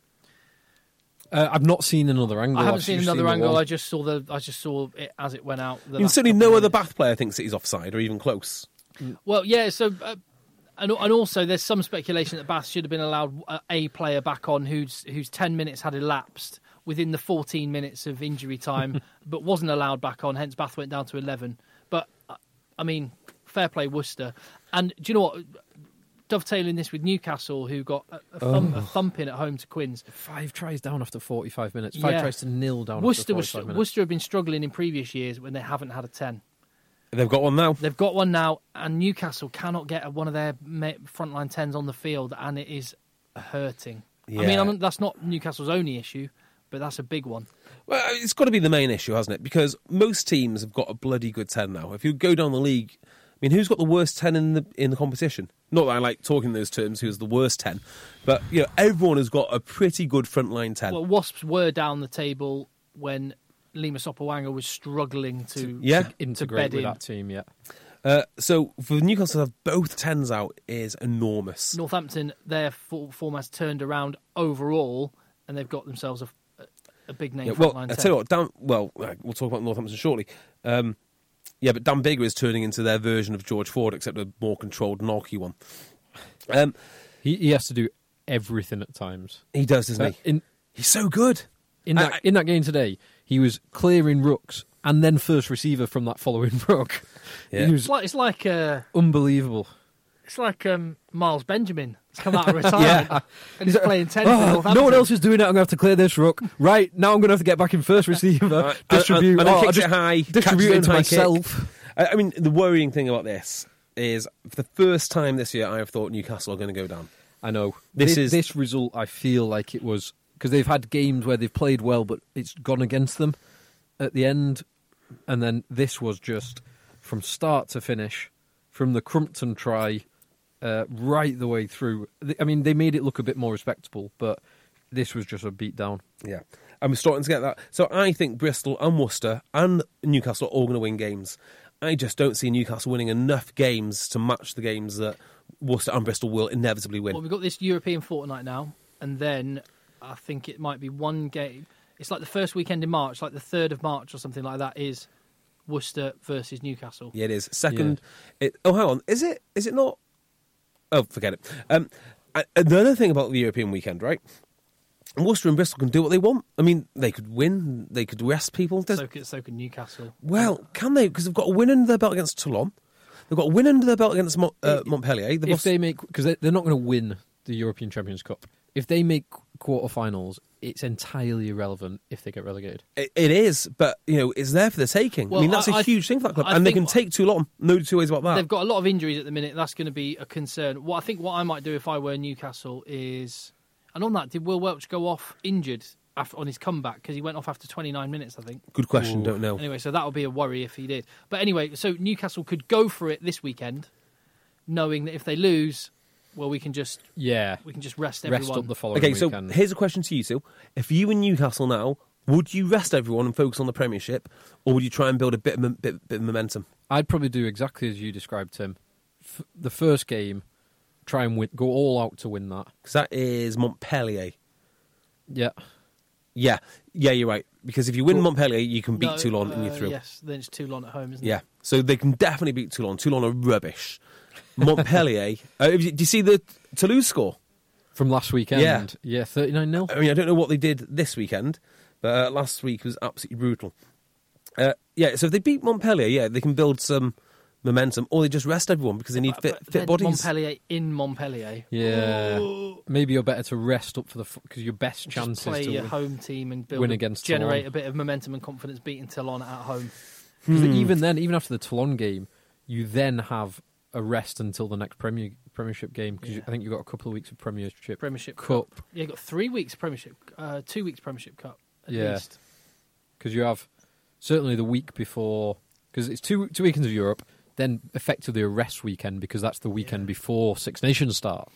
I've not seen another angle. I haven't seen another angle. I just saw it as it went out. Certainly, no other Bath player thinks that he's offside or even close. Well, yeah. So, and also, there's some speculation that Bath should have been allowed a player back on whose 10 minutes had elapsed within the 14 minutes of injury time, but wasn't allowed back on. Hence, Bath went down to 11. But I mean, fair play, Worcester. And do you know what? Dovetailing this with Newcastle, who got a thumping at home to Quins. 5 tries down after 45 minutes. 5 tries to 0 down Worcester after 45 minutes. Worcester have been struggling in previous years when they haven't had a 10. They've got one now. And Newcastle cannot get one of their frontline 10s on the field, and it is hurting. Yeah. I mean, that's not Newcastle's only issue, but that's a big one. Well, it's got to be the main issue, hasn't it? Because most teams have got a bloody good 10 now. If you go down the league, I mean, who's got the worst 10 in the competition? Not that I like talking in those terms, who's the worst 10. But, everyone has got a pretty good frontline 10. Well, Wasps were down the table when Lima Sopawanga was struggling to integrate with that team, So for Newcastle to have both 10s out is enormous. Northampton, their form has turned around overall, and they've got themselves a big name frontline 10. I tell you what, we'll talk about Northampton shortly. But Dan Bigger is turning into their version of George Ford, except a more controlled, narky one. He has to do everything at times. He does, doesn't he? He's so good. In that game today, he was clearing rucks and then first receiver from that following ruck. Yeah. He was It's like unbelievable. It's like Miles Benjamin. He's come out of retirement and he's playing 10 for Oh, Northampton. no one else is doing it. I'm going to have to clear this ruck. Right, now I'm going to have to get back in first receiver. Distribute. And then I'll kicks just it high. distribute it to myself. I mean, the worrying thing about this is, for the first time this year, I have thought Newcastle are going to go down. I know. This This result, I feel like it was... Because they've had games where they've played well, but it's gone against them at the end. And then this was just from start to finish, from the Crumpton try right the way through. I mean, they made it look a bit more respectable, but this was just a beatdown. Yeah. I'm starting to get that. So I think Bristol and Worcester and Newcastle are all going to win games. I just don't see Newcastle winning enough games to match the games that Worcester and Bristol will inevitably win. Well, we've got this European fortnight now, and then I think it might be one game. It's like the first weekend in March, like the 3rd of March or something like that, is Worcester versus Newcastle. Yeah, it is. Second... hang on. Is it not? Oh, forget it. Another thing about the European weekend, right? Worcester and Bristol can do what they want. I mean, they could win. They could rest people. So could Newcastle. Well, can they? Because they've got a win under their belt against Toulon. They've got a win under their belt against Montpellier. Because they're not going to win the European Champions Cup. If they make quarterfinals, it's entirely irrelevant if they get relegated. It is, but it's there for the taking. Well, I mean, that's a huge thing for that club, and they can take Toulon. No two ways about that. They've got a lot of injuries at the minute. That's going to be a concern. What I might do if I were Newcastle is, and on that, did Will Welch go off injured on his comeback? Because he went off after 29 minutes, I think. Good question. Don't know. Anyway, so that would be a worry if he did. But anyway, so Newcastle could go for it this weekend, knowing that if they lose, well, we can just rest everyone. Rest up the following So weekend. here's a question to you, Sue. If you were Newcastle now, would you rest everyone and focus on the Premiership, or would you try and build a bit of momentum? I'd probably do exactly as you described, Tim. The first game, try and go all out to win that. Because that is Montpellier. Yeah. Yeah, you're right. Because if you win Montpellier, you can beat Toulon and you're through. Yes, then it's Toulon at home, isn't it? Yeah, so they can definitely beat Toulon. Toulon are rubbish. Montpellier, do you see the Toulouse score? From last weekend? Yeah, 39-0. I mean, I don't know what they did this weekend, but last week was absolutely brutal. So if they beat Montpellier, they can build some momentum, or they just rest everyone because they need fit bodies. Montpellier in Montpellier. Yeah. Maybe you're better to rest up for because your best chance play is to your home team and win against generate Toulon. a bit of momentum and confidence beating Toulon at home. Because even after the Toulon game, you then have a rest until the next Premiership game because I think you've got a couple of weeks of Premiership Cup. Yeah, you've got 3 weeks Premiership, 2 weeks Premiership Cup at least. Because you have certainly the week before, because it's two weekends of Europe, then effectively a rest weekend because that's the weekend before Six Nations start.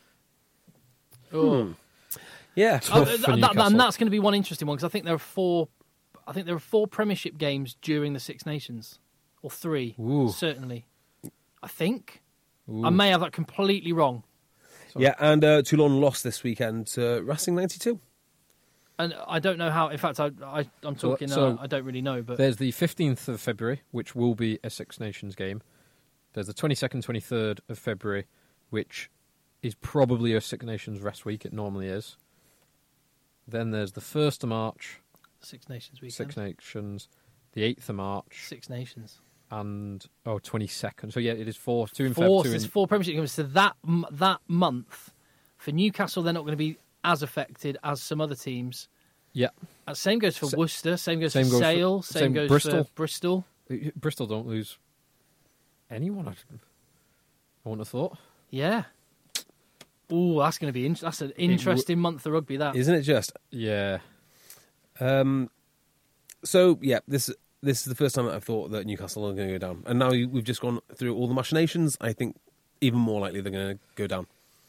Oh, yeah, and that's going to be one interesting one because I think there are 4 Premiership games during the Six Nations, or 3 certainly. I think I may have that completely wrong. Yeah, and Toulon lost this weekend to Racing 92. And I don't know how. In fact, I'm talking. So I don't really know. But there's the 15th of February, which will be a Six Nations game. There's the 22nd, 23rd of February, which is probably a Six Nations rest week. It normally is. Then there's the 1st of March. Six Nations weekend. Six Nations. The 8th of March. Six Nations. And 22nd. So yeah, it is 4. 2 in Feb. There's 4 Premiership games. So that month for Newcastle, they're not going to be as affected as some other teams. Yeah. Same goes for Worcester. Same goes for Sale. Same goes Bristol. for Bristol. Bristol don't lose anyone. I wouldn't have thought. Yeah. Ooh, that's going to be that's an interesting month of rugby. That isn't it? Just yeah. So yeah, this is the first time that I've thought that Newcastle are going to go down, and now we've just gone through all the machinations. I think even more likely they're going to go down.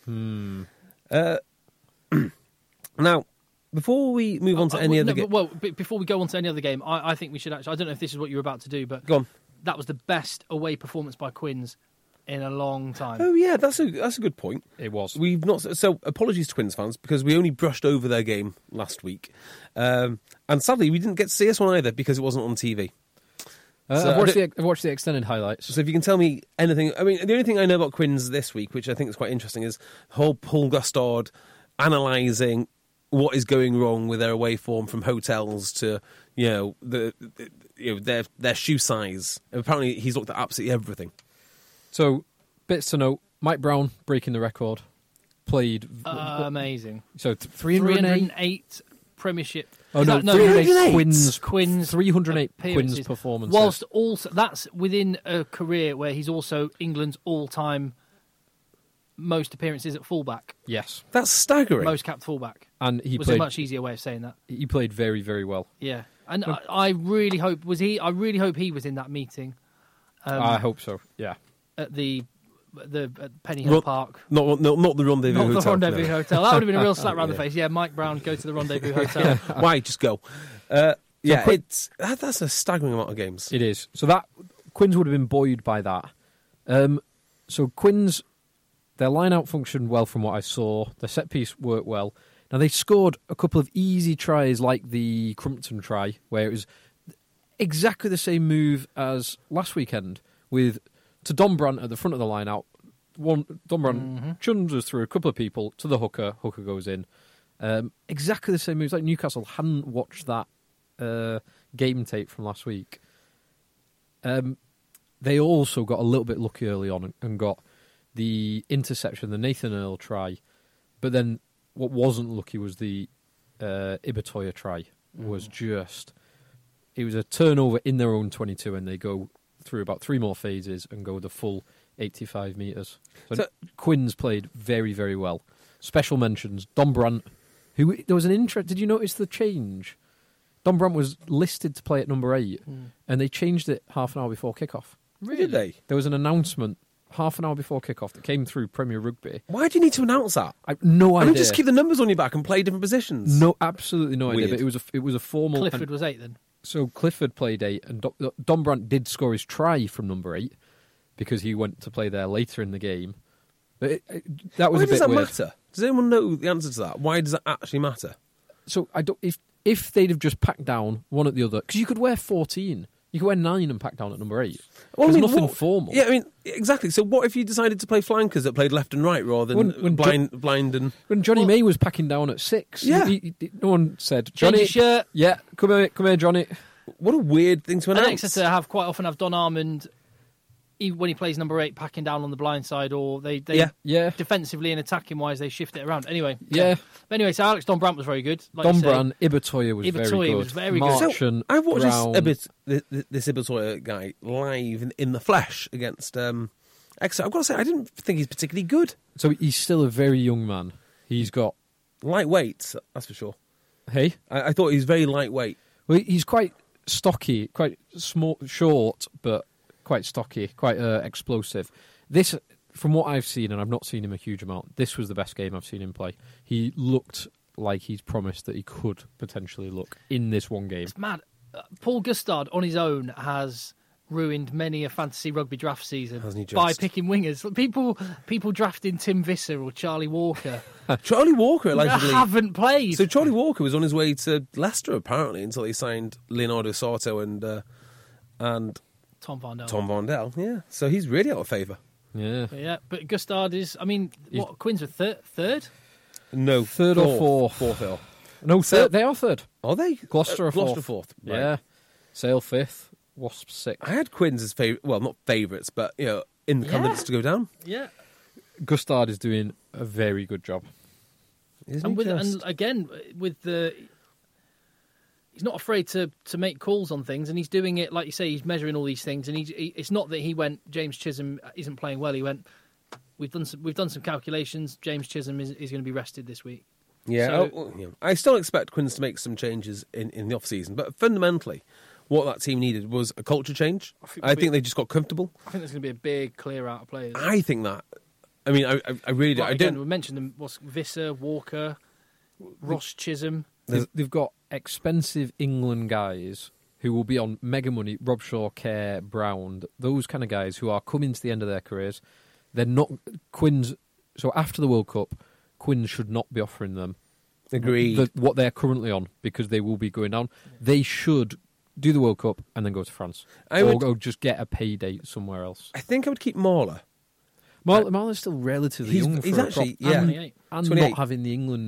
Now, before we move on to any other game, before we go on to any other game, I think we should actually. I don't know if this is what you were about to do, but go on. That was the best away performance by Quins in a long time. Oh yeah, that's a good point. It was. We've not. So apologies to Quins fans because we only brushed over their game last week, and sadly we didn't get to see this one either because it wasn't on TV. I've watched the extended highlights. So if you can tell me anything, I mean, the only thing I know about Quins this week, which I think is quite interesting, is the whole Paul Gustard analysing what is going wrong with their away form from hotels to their shoe size. Apparently, he's looked at absolutely everything. So, bits to note: Mike Brown breaking the record, played amazing. So 308 Premiership. Oh no, 308 Quins 308 Quins performances. Whilst also that's within a career where he's also England's all-time most appearances at fullback. Yes, that's staggering. Most capped fullback, and he was played, a much easier way of saying that. He played very, very well. Yeah, and I really hope I really hope he was in that meeting. I hope so. Yeah, at the Penny Hill Park. Not the Rendezvous Hotel. Not the Rendezvous Hotel. That would have been a real slap round the face. Yeah, Mike Brown, go to the Rendezvous Hotel. Why? Just go. That's a staggering amount of games. It is. So that Quins would have been buoyed by that. So Quins, their line-out functioned well from what I saw. Their set-piece worked well. Now, they scored a couple of easy tries like the Crumpton try, where it was exactly the same move as last weekend to Don Brandt at the front of the line-out. Don Brandt chunges through a couple of people to the hooker. Hooker goes in. Exactly the same moves. Like Newcastle hadn't watched that game tape from last week. They also got a little bit lucky early on and got the interception, the Nathan Earl try. But then what wasn't lucky was the Ibitoye try. It was a turnover in their own 22 and they go through about 3 more phases and go the full 85 metres. So Quins played very, very well. Special mentions, Don Brandt, who there was an interest. Did you notice the change? Don Brandt was listed to play at number 8 and they changed it half an hour before kickoff. Really? Did they? There was an announcement half an hour before kickoff that came through Premier Rugby. Why do you need to announce that? No idea. I mean, just keep the numbers on your back and play different positions. No, absolutely no idea. But it was a formal. Clifford was 8 then. So Clifford played 8, and Don Brandt did score his try from number 8 because he went to play there later in the game. But that was Why a bit weird. Why does that matter? Does anyone know the answer to that? Why does that actually matter? So I don't. If they'd have just packed down one at the other, because you could wear 14. You could wear 9 and pack down at number 8. There's nothing formal. Yeah, I mean, exactly. So what if you decided to play flankers that played left and right rather than blind and... When Johnny May was packing down at 6, no one said, Johnny... Change your shirt. Yeah, come here, Johnny. What a weird thing to announce. And Exeter quite often have Don Armand, when he plays number 8, packing down on the blind side, or they defensively and attacking wise, they shift it around. Anyway, But anyway, so Alex Don Brandt was very good. Like Don Brandt, Ibitoye was very good. So I watched this Ibitoye guy live in the flesh against Exeter. I've got to say, I didn't think he's particularly good. So he's still a very young man. He's got... lightweight, that's for sure. Hey? I thought he was very lightweight. Well, he's quite stocky, quite small, short, but... quite stocky, quite explosive. This, from what I've seen, and I've not seen him a huge amount, this was the best game I've seen him play. He looked like he's promised that he could potentially look in this one game. It's mad. Paul Gustard on his own has ruined many a fantasy rugby draft season by picking wingers. People drafting Tim Visser or Charlie Walker. Charlie Walker allegedly haven't played. So Charlie Walker was on his way to Leicester apparently until he signed Leonardo Soto and Tom Vondel, yeah. So he's really out of favour. Yeah. But Gustard is, I mean, what, Quins were third? No. Third or fourth. No, third. They are third. Are they? Gloucester are fourth. Gloucester fourth. Right. Yeah. Sale 5th. Wasps 6th. I had Quins as favourite, well, not favourites, but, in the candidates to go down. Yeah. Gustard is doing a very good job. And again, with the... He's not afraid to make calls on things, and he's doing it, like you say, he's measuring all these things, and it's not that he went, James Chisholm isn't playing well, he went, we've done some calculations, James Chisholm is going to be rested this week. Yeah, I still expect Quins to make some changes in the off-season, but fundamentally, what that team needed was a culture change. I think they just got comfortable. I think there's going to be a big clear out of players. I think that. I mean, I really do. Right, again, we mentioned them, Visser, Walker, Ross Chisholm. They've got expensive England guys who will be on mega money, Rob Shaw, Kerr, Brown, those kind of guys who are coming to the end of their careers. They're not Quins. So after the World Cup, Quins should not be offering them what they're currently on because they will be going down. They should do the World Cup and then go to France. Or go just get a payday somewhere else. I think I would keep Marler. Marler's still relatively young. He's actually, and 28. not having the England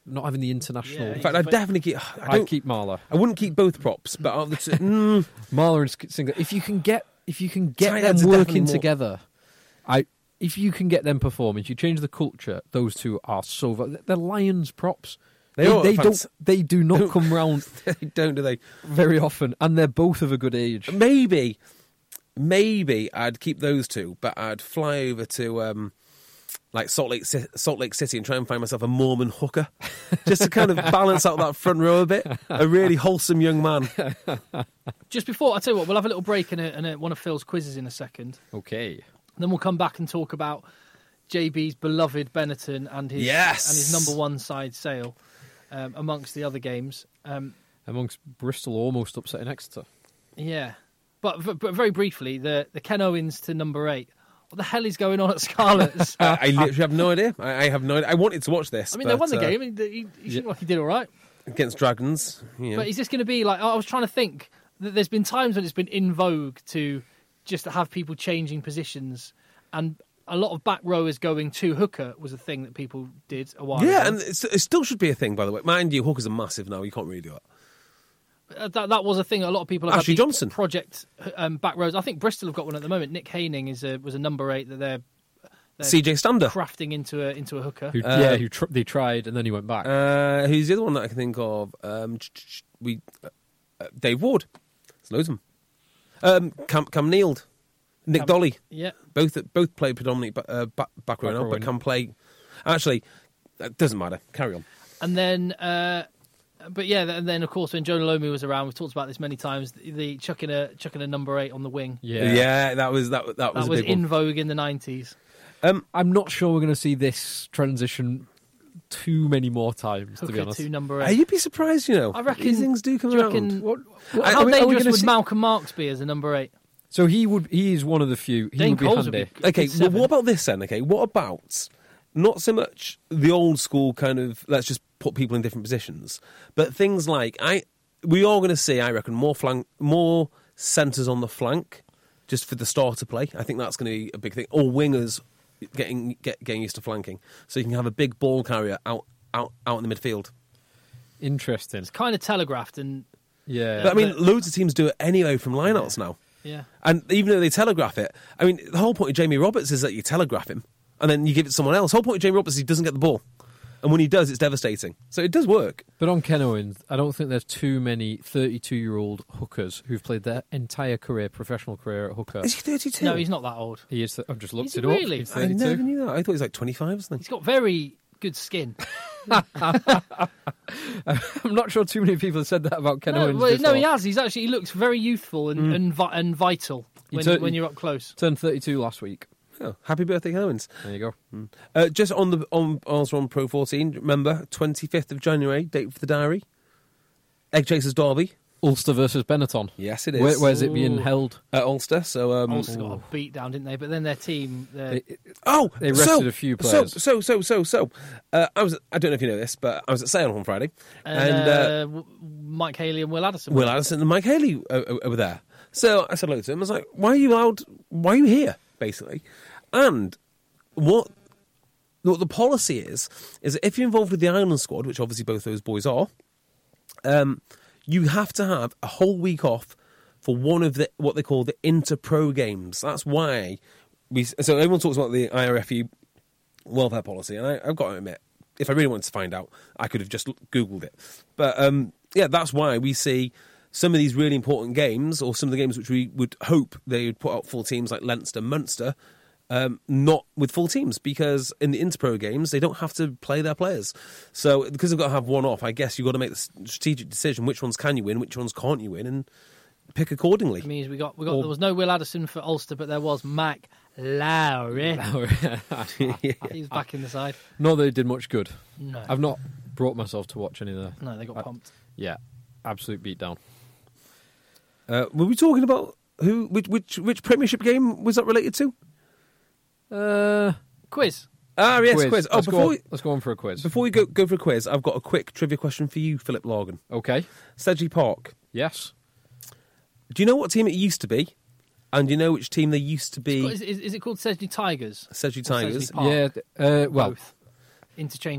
not having the international. Yeah, In fact, I'd definitely keep. I'd keep Marler. I wouldn't keep both props, but of the two, Marler and Singer. If you can get Tight them ends are working definitely more- together, if you can get them performing, if you change the culture, those two are they're Lions props. They do not come round They don't, do they? very often, and they're both of a good age. Maybe I'd keep those two, but I'd fly over to like Salt Lake City and try and find myself a Mormon hooker, just to kind of balance out that front row a bit. A really wholesome young man. Just before, I tell you what, we'll have a little break and one of Phil's quizzes in a second. Okay. Then we'll come back and talk about JB's beloved Benetton and his number one side Sale, amongst the other games. Amongst Bristol almost upsetting Exeter. Yeah. But very briefly, the Ken Owens to number 8. What the hell is going on at Scarlets? I literally have no idea. I have no idea. I wanted to watch this. I mean, they won the game. He seemed like he did all right. Against Dragons. You know. But is this going to be like... I was trying to think that there's been times when it's been in vogue to just have people changing positions, and a lot of back rowers going to hooker was a thing that people did a while ago. Yeah, and it still should be a thing, by the way. Mind you, hookers are massive now. You can't really do it. That was a thing. A lot of people have Ashley had these Johnson. project back rows. I think Bristol have got one at the moment. Nick Haining was a number 8 that they're CJ Stander. crafting into a hooker. They tried and then he went back. Who's the other one that I can think of? Dave Ward. There's loads of them. Cam Neild. Nick Dolly. Yeah. Both play predominantly back row now, but can play... Actually, it doesn't matter. Carry on. And then... but yeah, and then of course when Jonah Lomu was around, we've talked about this many times. The chucking a number 8 on the wing. Yeah, that was a big in one. vogue in the 90s. I'm not sure we're going to see this transition too many more times. To be Hooker honest, to number 8. You'd be surprised, I reckon these things do come do you around. reckon- Are How we dangerous gonna would see- Malcolm Marks be as a number 8? So he is one of the few. He Dane would be Coles would handy. be- Okay, good well, 7. what about this then? Okay, what about not so much the old school kind of let's just put people in different positions, but things like we are going to see, I reckon, more centres on the flank just for the starter play. I think that's going to be a big thing. Or wingers getting used to flanking, so you can have a big ball carrier out in the midfield. Interesting. It's kind of telegraphed and Yeah. But I mean, loads of teams do it anyway from lineouts now. yeah. And even though they telegraph it, I mean, the whole point of Jamie Roberts is that you telegraph him and then you give it to someone else. The whole point of Jamie Roberts is he doesn't get the ball. And when he does, it's devastating. So it does work. But on Ken Owens, I don't think there's too many 32-year-old hookers who've played their entire professional career at hooker. Is he 32? No, he's not that old. He is. I've just looked Is he it up. really? He's I 32. never knew that. I thought he was like 25 or something. He's got very good skin. I'm not sure too many people have said that about Ken Owens. No, before. he has. He looks very youthful and vital when you're up close. Turned 32 last week. Oh, happy birthday, Ken Owens. There you go. Just on Pro 14, remember, 25th of January, date for the diary. Egg Chasers Derby. Ulster versus Benetton. Yes, it is. Where's it being held? At Ulster. So, Ulster got a beat down, didn't they? But then their team... They so, rested a few players. I don't know if you know this, but I was at Sale on Friday. And Mike Haley and Will Addison. Will Addison and Mike Haley were there. So I said hello to him. I was like, why are you here, basically? And what the policy is that if you're involved with the Ireland squad, which obviously both those boys are, you have to have a whole week off for one of what they call the inter-pro games. That's why so everyone talks about the IRFU welfare policy, and I've got to admit, if I really wanted to find out, I could have just Googled it. But that's why we see some of these really important games, or some of the games which we would hope they would put out full teams like Leinster, Munster, not with full teams, because in the Interpro games they don't have to play their players. So because they've got to have one off, I guess you've got to make the strategic decision: which ones can you win, which ones can't you win, and pick accordingly. It means we got. There was no Will Addison for Ulster, but there was Mac Lowry. He's back in the side. Not that it did much good. No, I've not brought myself to watch any of that. No, they got pumped. Yeah, absolute beatdown. Were we talking about which Premiership game was that related to? Quiz. Ah, yes, quiz. Let's go on for a quiz. Before we go for a quiz, I've got a quick trivia question for you, Philip Largan. Okay. Sedgley Park. Yes. Do you know what team it used to be? And do you know which team they used to be? Is it called Sedgley Tigers? Sedgley Or Tigers. Sedgley Park? Yeah. Well, Both. Interchangeable.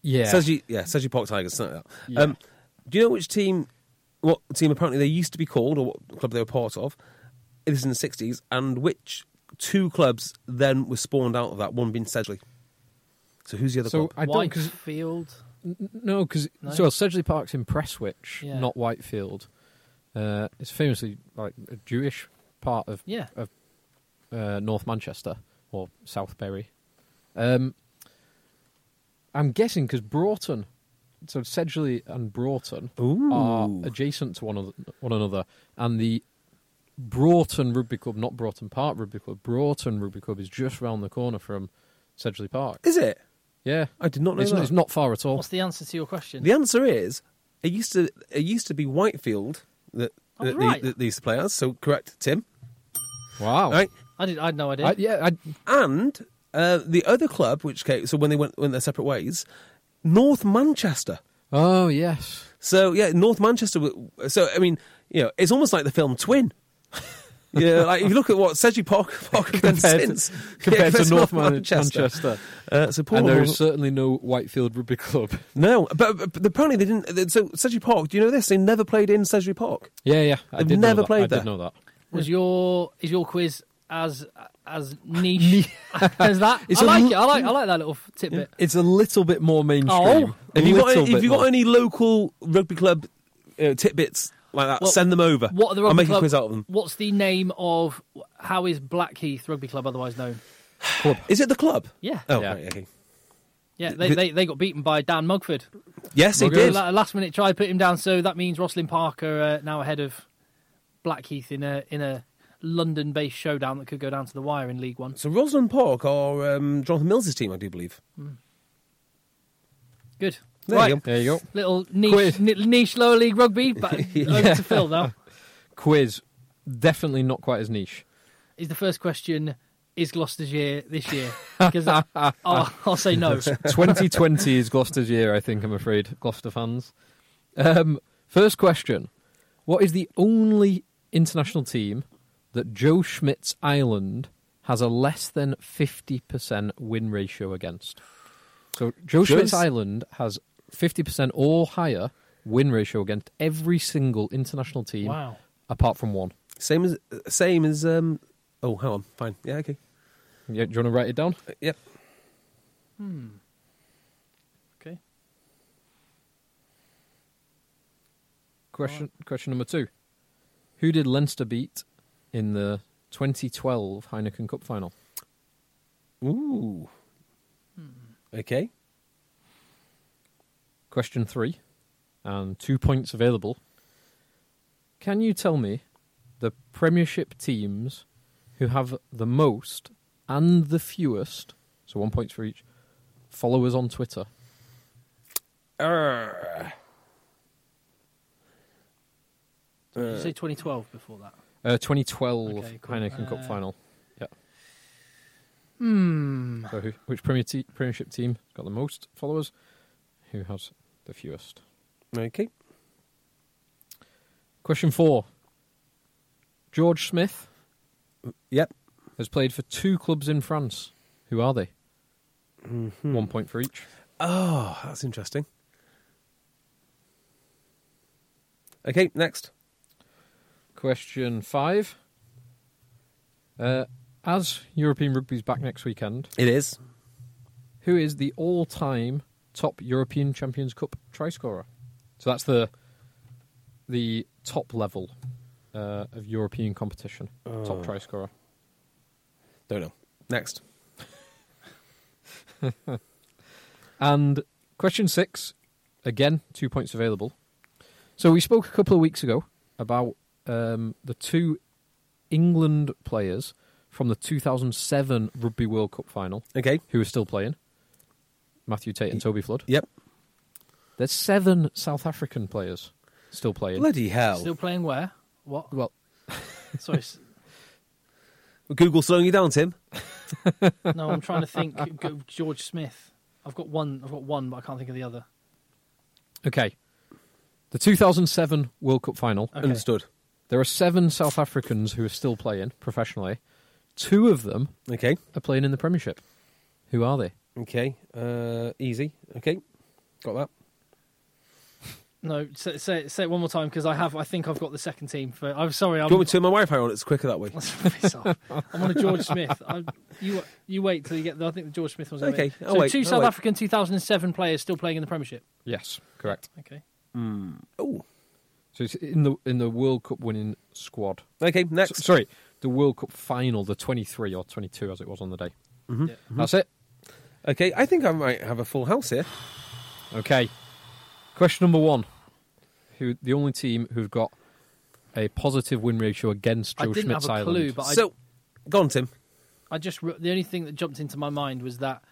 Yeah. Sedgley Park Tigers, something like that. Yeah. Do you know what team apparently they used to be called, or what club they were part of? It was in the 60s, and which two clubs then were spawned out of that, one being Sedgley. So who's the other club? I don't, cause, Whitefield. no, because Sedgley Park's in Prestwich, Yeah. not Whitefield. It's famously like a Jewish part of North Manchester or South Bury. I'm guessing because Broughton, so Sedgley and Broughton are adjacent to one another, and the Broughton Rugby Club, not Broughton Park Rugby Club, Broughton Rugby Club is just round the corner from Sedgley Park. Is it? Yeah, I did not know that. It's not far at all. What's the answer to your question? The answer is it used to be Whitefield that right. they used to play as. So correct, Tim. Wow. Right. I had no idea. And the other club, which came, so when they went their separate ways, North Manchester. Oh yes. So yeah, North Manchester. So I mean, it's almost like the film Twin. Yeah, like if you look at what Sedgley Park have done since compared to North Manchester. So And there is certainly no Whitefield Rugby Club. No, but apparently they didn't. So Sedgley Park, do you know this? They never played in Sedgley Park. Yeah. They've never played there. I did know that. Is your quiz as niche as that? It's I like a it. I like that little tidbit. It's a little bit more mainstream. Have you got any local rugby club tidbits like that? Well, send them over. What are the rugby I'll make club, a quiz out of them. What's the name of how is Blackheath Rugby Club otherwise known? Club. Is it the club? Yeah. Oh, Yeah. right, okay. Yeah, they got beaten by Dan Mugford. Yes, they did. Last minute try put him down, so that means Rosslyn Park are now ahead of Blackheath in a London-based showdown that could go down to the wire in League One. So Rosslyn Park are Jonathan Mills' team, I do believe. Good. There right, you go. There you go. little niche lower league rugby, but over to Phil now. Quiz. Definitely not quite as niche. Is the first question, is Gloucester's year this year? Because I'll say no. 2020 is Gloucester's year, I think, I'm afraid, Gloucester fans. First question. What is the only international team that Joe Schmidt's Ireland has a less than 50% win ratio against? So Joe Schmidt's Ireland has 50% or higher win ratio against every single international team apart from one. Same as oh, hang on. Fine. Yeah, okay. Yeah, do you want to write it down? Yep. Okay. Question number 2. Who did Leinster beat in the 2012 Heineken Cup final? Ooh. Okay. Question 3, and 2 points available. Can you tell me the Premiership teams who have the most and the fewest, so 1 point for each, followers on Twitter? Did you say 2012 before that? 2012 Okay, cool. Heineken Cup final. Yeah. Hmm. So which Premiership team got the most followers? Who has the fewest? Okay. Question 4. George Smith Yep. has played for 2 clubs in France. Who are they? 1 point for each. Oh, that's interesting. Okay, next. Question 5. As European Rugby's back next weekend, It is. who is the all-time top European Champions Cup try scorer? So that's the top level of European competition. Top try scorer. Don't know. Next. And question 6, again, 2 points available. So we spoke a couple of weeks ago about the 2 England players from the 2007 Rugby World Cup final Okay. who are still playing, Matthew Tate and Toby Flood. Yep. There's 7 South African players still playing. Bloody hell. Still playing where? What? Well, Sorry. Google slowing you down, Tim? No, I'm trying to think. George Smith. I've got one, but I can't think of the other. okay. The 2007 World Cup final. Okay. Understood. There are 7 South Africans who are still playing professionally. 2 of them Okay. are playing in the Premiership. Who are they? Okay. Easy. Okay. Got that? No, say it one more time because I think I've got the second team. I'm sorry. Do you want me to turn my Wi-Fi on? It's quicker that way. Piss off. I'm on a George Smith. You wait till you get. I think the George Smith one's over. Okay, So two South African 2007 players still playing in the Premiership. Yes, correct. Okay. Oh. So it's in the World Cup winning squad. Okay, next. Sorry, the World Cup final, the 23 or 22 as it was on the day. Yeah. That's it. Okay, I think I might have a full house here. Okay. Question number 1. The only team who've got a positive win ratio against Joe Schmidt's I didn't have a Island. clue, but Go on, Tim. the only thing that jumped into my mind was that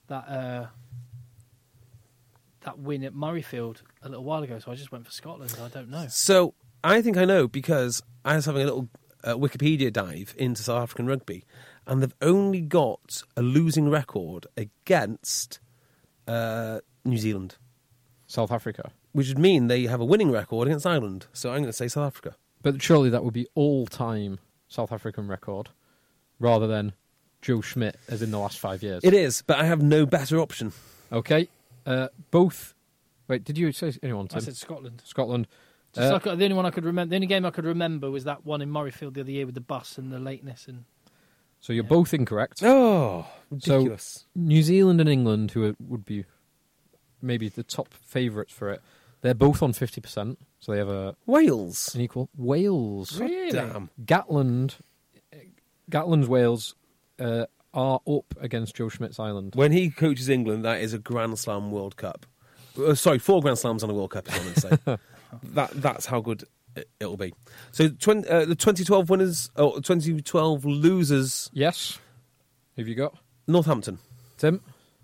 win at Murrayfield a little while ago. So I just went for Scotland. I don't know. So I think I know because I was having a little Wikipedia dive into South African rugby, and they've only got a losing record against New Zealand, South Africa. which would mean they have a winning record against Ireland. So I'm going to say South Africa. But surely that would be all-time South African record rather than Joe Schmidt as in the last 5 years. It is, but I have no better option. Okay. Both... Wait, did you say anyone, Tim? I said Scotland. Scotland. The only one I could remember. The only game I could remember was that one in Murrayfield the other year with the bus and the lateness. And So you're both incorrect. Oh, ridiculous. So New Zealand and England, who would be maybe the top favourites for it, they're both on 50%. So they have Wales. an equal. Wales. Really? Damn. Gatland's Wales are up against Joe Schmidt's Island. When he coaches England, that is a Grand Slam World Cup. 4 Grand Slams on a World Cup, is what I'm going to say. That's how good it'll be. So the 2012 winners, or 2012 losers, Yes. Who have you got? Northampton. Tim?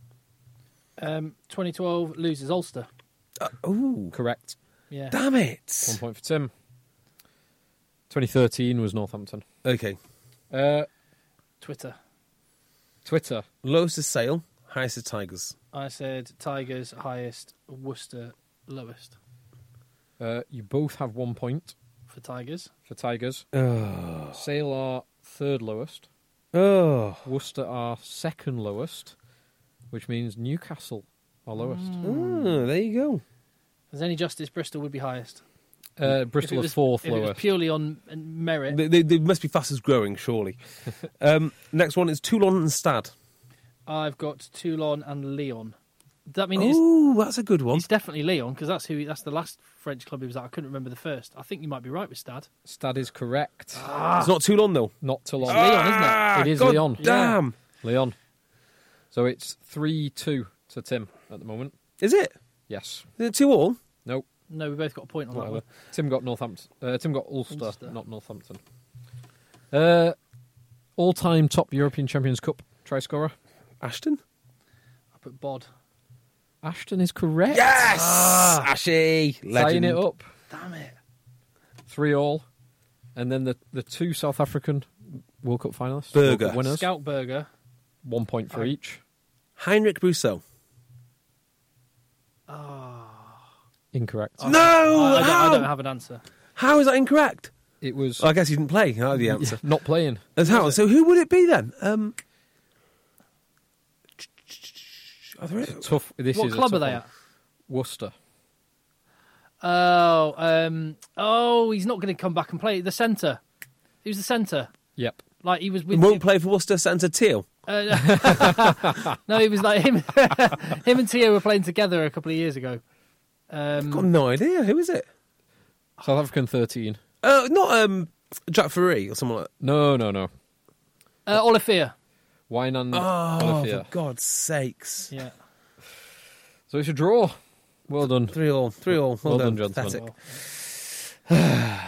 2012 losers Ulster. Ooh, Correct. Yeah. damn it. 1 point for Tim. 2013 was Northampton. Okay. Twitter. Twitter. Lowest is Sale, highest is Tigers. I said Tigers highest, Worcester lowest You both have 1 point for Tigers. for Tigers. Oh. Sale are third lowest. Oh. Worcester are second lowest, which means Newcastle are lowest. Oh, there you go. If there's any justice, Bristol would be highest. Bristol are fourth if it was lowest. purely on merit. They must be fastest growing, surely. Next one is Toulon and Stade. I've got Toulon and Lyon. Does that mean Oh, that's a good one. it's definitely Lyon? Because that's the last French club he was at. I couldn't remember the first. I think you might be right with Stade. Stade is correct. It's not Toulon, though. Not Toulon. It's Lyon, isn't it? It is God Lyon. Damn. Lyon. So it's 3-2 to Tim at the moment. Is it? Yes. Is it 2-2? Nope. No, we both got a point on that Whatever. one. Tim got Northampton. Tim got Ulster, Ulster. not Northampton. All-time top European Champions Cup try scorer. Ashton? I put Bod. Ashton is correct. Yes! Ashy! Tying Legend. it up. Damn it. 3-3. And then the two South African World Cup finalists. Berger. World Cup winners. Scoutberger. 1 point for each. Heinrich Brousseau. Incorrect. No! I How? don't have an answer. How is that incorrect? It was Well, I guess he didn't play. That's the answer. not playing. That's how. So who would it be then? Are there Tough. This What is a club tough are they one. at? Worcester. He's not going to come back and play. The centre. He was the centre. Yep. Like he was with. won't play for Worcester Centre Teal? No, he was like him. Him and Tio were playing together a couple of years ago. I've got no idea. Who is it? South African 13. Not Jack Faree or someone like that. No. Olivier. Wynand Oh, Olivier. for God's sakes. Yeah. So it's a draw. Well done. 3-3. 3-3. Well done, done, gentlemen. Pathetic.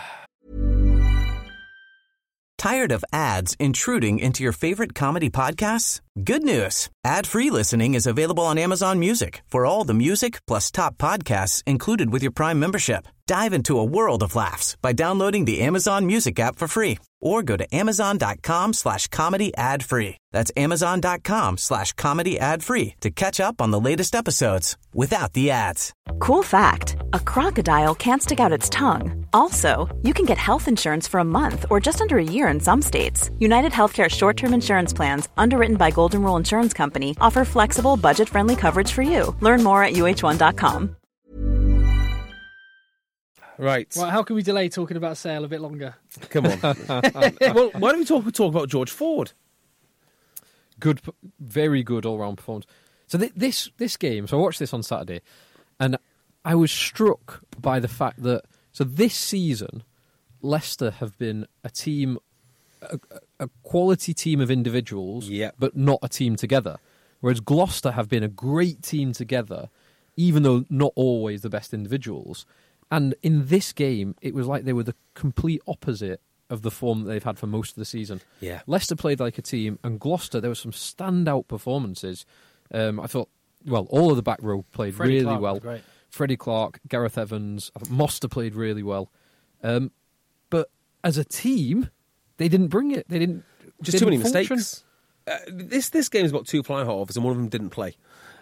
Tired of ads intruding into your favorite comedy podcasts? Good news. Ad-free listening is available on Amazon Music for all the music plus top podcasts included with your Prime membership. Dive into a world of laughs by downloading the Amazon Music app for free or go to amazon.com/comedy ad-free. That's amazon.com/comedy ad-free to catch up on the latest episodes without the ads. Cool fact, a crocodile can't stick out its tongue. Also, you can get health insurance for a month or just under a year in some states. United Healthcare short-term insurance plans, underwritten by Goldman Golden Rule Insurance Company, offer flexible, budget-friendly coverage for you. Learn more at uh1.com. Right. Right, how can we delay talking about Sale a bit longer? Come on. Well, why don't we talk about George Ford? Good, very good all-round performance. So this game, so I watched this on Saturday, and I was struck by the fact that, so this season, Leicester have been a team, a quality team of individuals, but not a team together. Whereas Gloucester have been a great team together, even though not always the best individuals. And in this game, it was like they were the complete opposite of the form that they've had for most of the season. Yeah. Leicester played like a team, and Gloucester, there were some standout performances. I thought, well, all of the back row played Freddie really Clark well. was great. Freddie Clark, Gareth Evans, Moster played really well. But as a team, they didn't bring it. They didn't. Just too many mistakes. This game is about 2 fly halves, and one of them didn't play.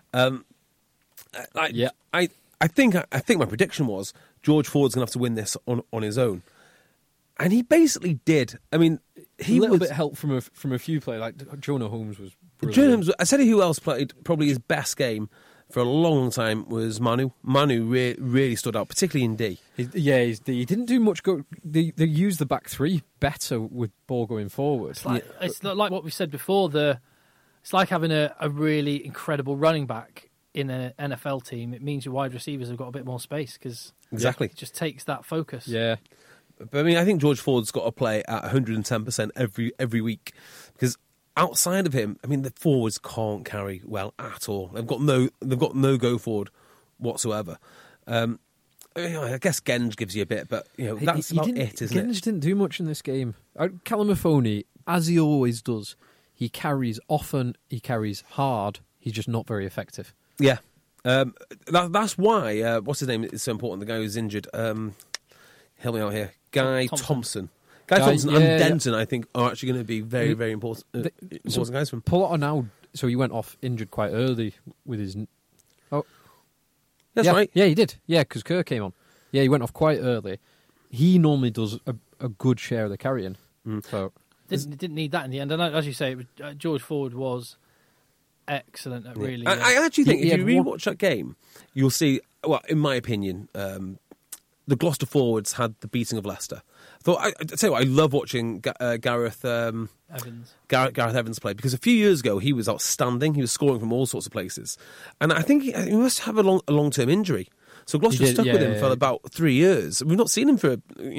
I think my prediction was George Ford's going to have to win this on his own, and he basically did. I mean, he a little was bit help from a few players. Like Jonah Holmes was brilliant. Jonah Holmes. I said who else played probably his best game for a long time was Manu. Manu really stood out, particularly in D. He didn't do much. They used the back three better with ball going forward. It's like what we said before. It's like having a really incredible running back in an NFL team. It means your wide receivers have got a bit more space because exactly it just takes that focus. Yeah. But I mean, I think George Ford's got to play at 110% every week because outside of him, I mean, the forwards can't carry well at all. They've got no go forward whatsoever. I guess Genge gives you a bit, but that's about it, isn't it? Genge didn't do much in this game. Callum Mahoney, as he always does, he carries often, he carries hard. He's just not very effective. Yeah, that's why. What's his name? It's so important. The guy who's injured. Help me out here. Guy Thompson. Guy Thompson and Denton, I think, are actually going to be very, very important. Important guys from Pollard now. So he went off injured quite early with his. Oh, that's right. Yeah, he did. Yeah, because Kerr came on. Yeah, he went off quite early. He normally does a good share of the carrying. So didn't need that in the end. And as you say, George Ford was excellent at really. I actually think if you rewatch that game, you'll see. Well, in my opinion, the Gloucester forwards had the beating of Leicester. I tell you what, I love watching Gareth Evans play because a few years ago he was outstanding. He was scoring from all sorts of places, and I think he must have a long-term injury. So Gloucester stuck with him for about 3 years. We've not seen him for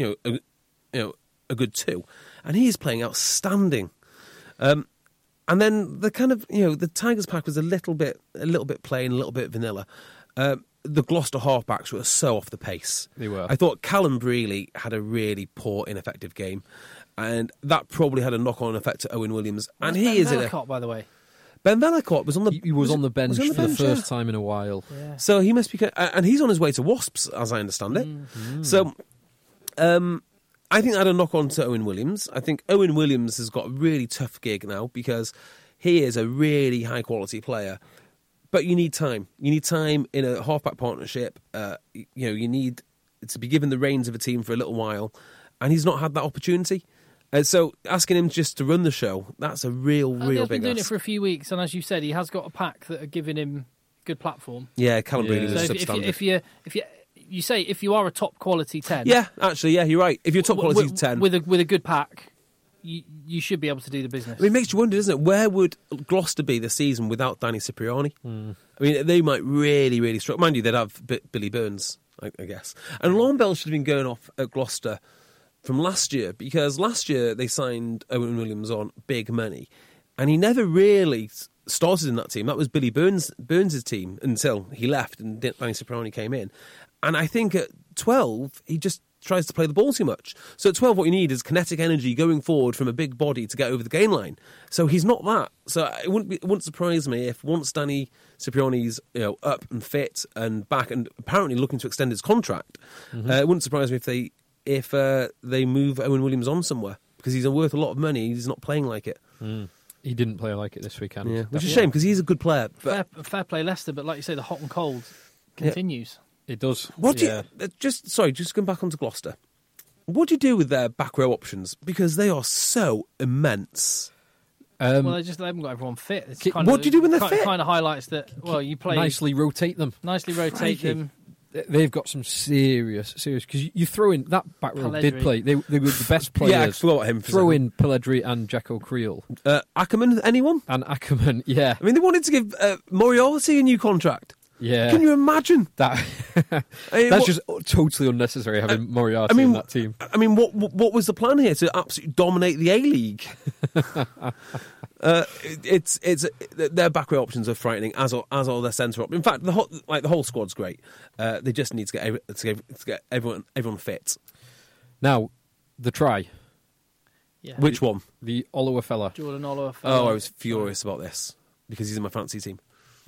a good 2, and he is playing outstanding. And then the kind of the Tigers pack was a little bit plain, a little bit vanilla. The Gloucester halfbacks were so off the pace. They were. I thought Callum Brealey had a really poor, ineffective game, and that probably had a knock-on effect to Owen Williams. And he is Velicott, by the way. Ben Velicott was on the on the bench for the first time in a while. Yeah. So he must be, and he's on his way to Wasps, as I understand it. So, I think that had a knock-on to Owen Williams. I think Owen Williams has got a really tough gig now because he is a really high-quality player. But you need time. You need time in a halfback partnership. You need to be given the reins of a team for a little while, and he's not had that opportunity. So asking him just to run the show, that's a real big ask. He's been doing it for a few weeks, and as you said, he has got a pack that are giving him good platform. Yeah, Callum Brealey was substandard. If you are a top quality 10, yeah, actually, yeah, you're right. If you're top quality 10 with a good pack, you should be able to do the business. I mean, it makes you wonder, doesn't it? Where would Gloucester be this season without Danny Cipriani? I mean, they might really, really struggle. Mind you, they'd have Billy Burns, I guess. And Lorne Bell should have been going off at Gloucester from last year because last year they signed Owen Williams on big money, and he never really started in that team. That was Billy Burns' team until he left and Danny Cipriani came in. And I think at 12, he just tries to play the ball too much. So at 12, what you need is kinetic energy going forward from a big body to get over the gain line. So he's not that. So it wouldn't surprise me if once Danny Cipriani's up and fit and back and apparently looking to extend his contract, it wouldn't surprise me if they move Owen Williams on somewhere because he's worth a lot of money. He's not playing like it. He didn't play like it this weekend. Yeah, which is a shame because he's a good player. But fair play Leicester, but like you say, the hot and cold continues. It does. Just going back onto Gloucester. What do you do with their back row options? Because they are so immense. Well, they haven't got everyone fit. It's What do you do when they're fit? Kind of highlights that. Well, you play nicely rotate them. Crikey. them. They've got some serious because you throw in that back row did Pelledri. play. They were the best players. Yeah, I forgot about him for a Throw second. in Pelledri and Jacko Creel Ackerman, anyone? and Ackerman. Yeah, I mean, they wanted to give Moriarty a new contract. yeah. Can you imagine? that? I mean, That's what- just totally unnecessary having Moriarty I mean, in that team. I mean, what was the plan here? To absolutely dominate the A-League? It's their back row options are frightening, as are their centre op. In fact, the whole squad's great. They just need to get everyone fit. Now, the try, Yeah. Which one? the Oliver fella. Jordan Oliver. Oh, I was furious about this because he's in my fantasy team.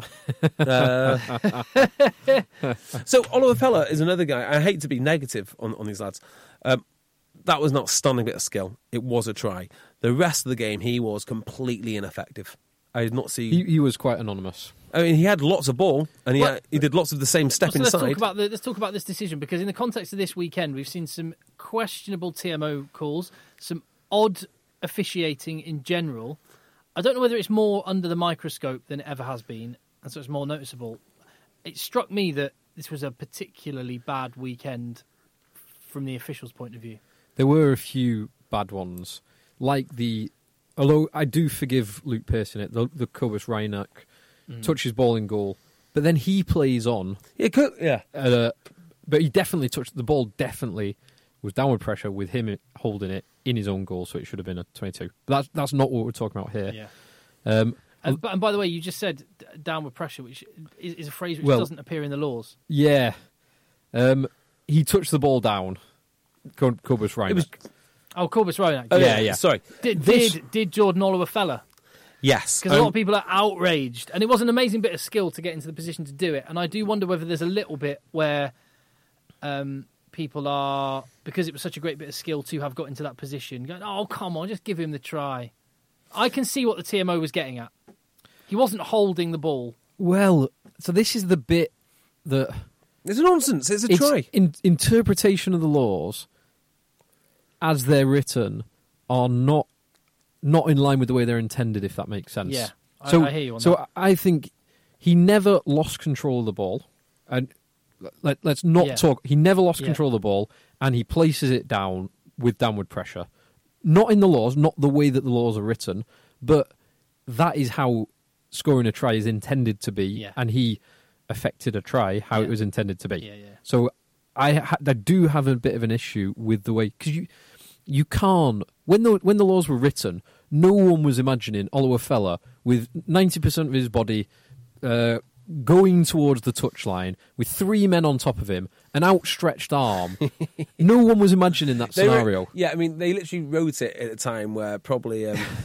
So Oliver Fella is another guy. I hate to be negative on these lads. That was not a stunning bit of skill. It was a try. The rest of the game, he was completely ineffective. I did not see. He was quite anonymous. I mean, he had lots of ball, and Well- he did lots of the same step So let's inside. talk about this decision, because in the context of this weekend, we've seen some questionable TMO calls, some odd officiating in general. I don't know whether it's more under the microscope than it ever has been, and so it's more noticeable. It struck me that this was a particularly bad weekend from the officials' point of view. There were a few bad ones, like although I do forgive Luke Pearce in it, the Kobus Reinach touches ball in goal, but then he plays on. It could, yeah. But he definitely touched the ball. Definitely was downward pressure with him holding it in his own goal, so it should have been a 22. But that's not what we're talking about here. Yeah. And by the way, you just said downward pressure, which is a phrase which doesn't appear in the laws. Yeah. He touched the ball down. Kobus Reinach. Corbis Rowan. Oh, Yeah. Sorry. Did Jordan Oliver Fella? Yes. Because a lot of people are outraged, and it was an amazing bit of skill to get into the position to do it. And I do wonder whether there's a little bit where people are, because it was such a great bit of skill to have got into that position, going, "Oh, come on, just give him the try." I can see what the TMO was getting at. He wasn't holding the ball. Well, so this is the bit that It's nonsense. It's a try. Interpretation of the laws as they're written are not in line with the way they're intended, if that makes sense. Yeah, I hear you on so that. I think he never lost control of the ball, and let's not talk. He never lost control of the ball, and he places it down with downward pressure. Not in the laws, not the way that the laws are written, but that is how scoring a try is intended to be, Yeah. and he affected a try how it was intended to be. Yeah, yeah. So I do have a bit of an issue with the way, because you can't, when the laws were written, no one was imagining Oliver Fella with 90% of his body going towards the touchline with three men on top of him, an outstretched arm. No one was imagining that scenario. I mean, they literally wrote it at a time where probably,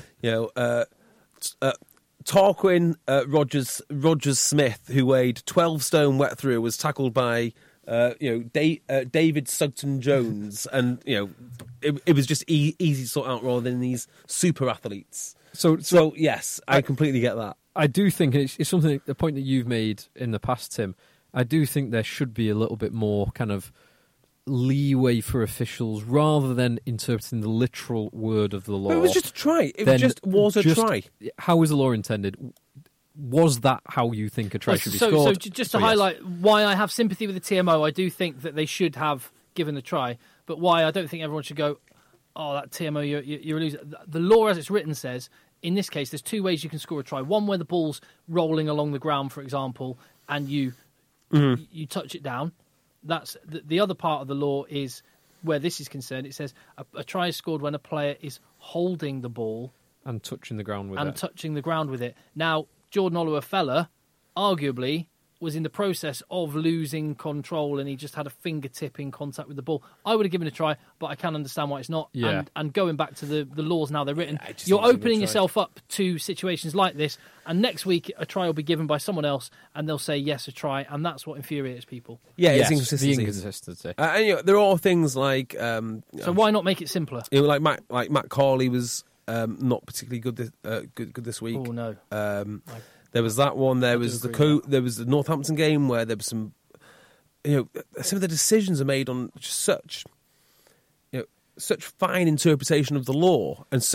Tarquin Rogers Smith, who weighed 12 stone wet through, was tackled by David Sugden Jones, and it was just easy to sort out rather than these super athletes. So yes, I completely get that. I do think it's something, the point that you've made in the past, Tim. I do think there should be a little bit more kind of leeway for officials rather than interpreting the literal word of the law. But it was just a try. It Then just was a try. How was the law intended? Was that how you think a try should be So scored? just to yes. highlight why I have sympathy with the TMO, I do think that they should have given the try, but why I don't think everyone should go, "Oh, that TMO, you're a loser." The law as it's written says, in this case, there's two ways you can score a try. One where the ball's rolling along the ground, for example, and you touch it down. That's the other part of the law is where this is concerned. It says a try is scored when a player is holding the ball and touching the ground with and it. touching the ground with it. Now, Jordan Oliver Fella, arguably, was in the process of losing control, and he just had a fingertip in contact with the ball. I would have given it a try, but I can understand why it's not. Yeah. And going back to the laws now they're written, I just you're think it's a opening good try. yourself up to situations like this, and next week a try will be given by someone else, and they'll say, yes, a try, and that's what infuriates people. Yeah, Yes, it's the inconsistency. inconsistency. And there are things like So why not make it simpler? like Matt Carley was not particularly good this week. Oh, no. There was that one. There was do agree with there was the Northampton game where there was some of the decisions are made on just such fine interpretation of the law and such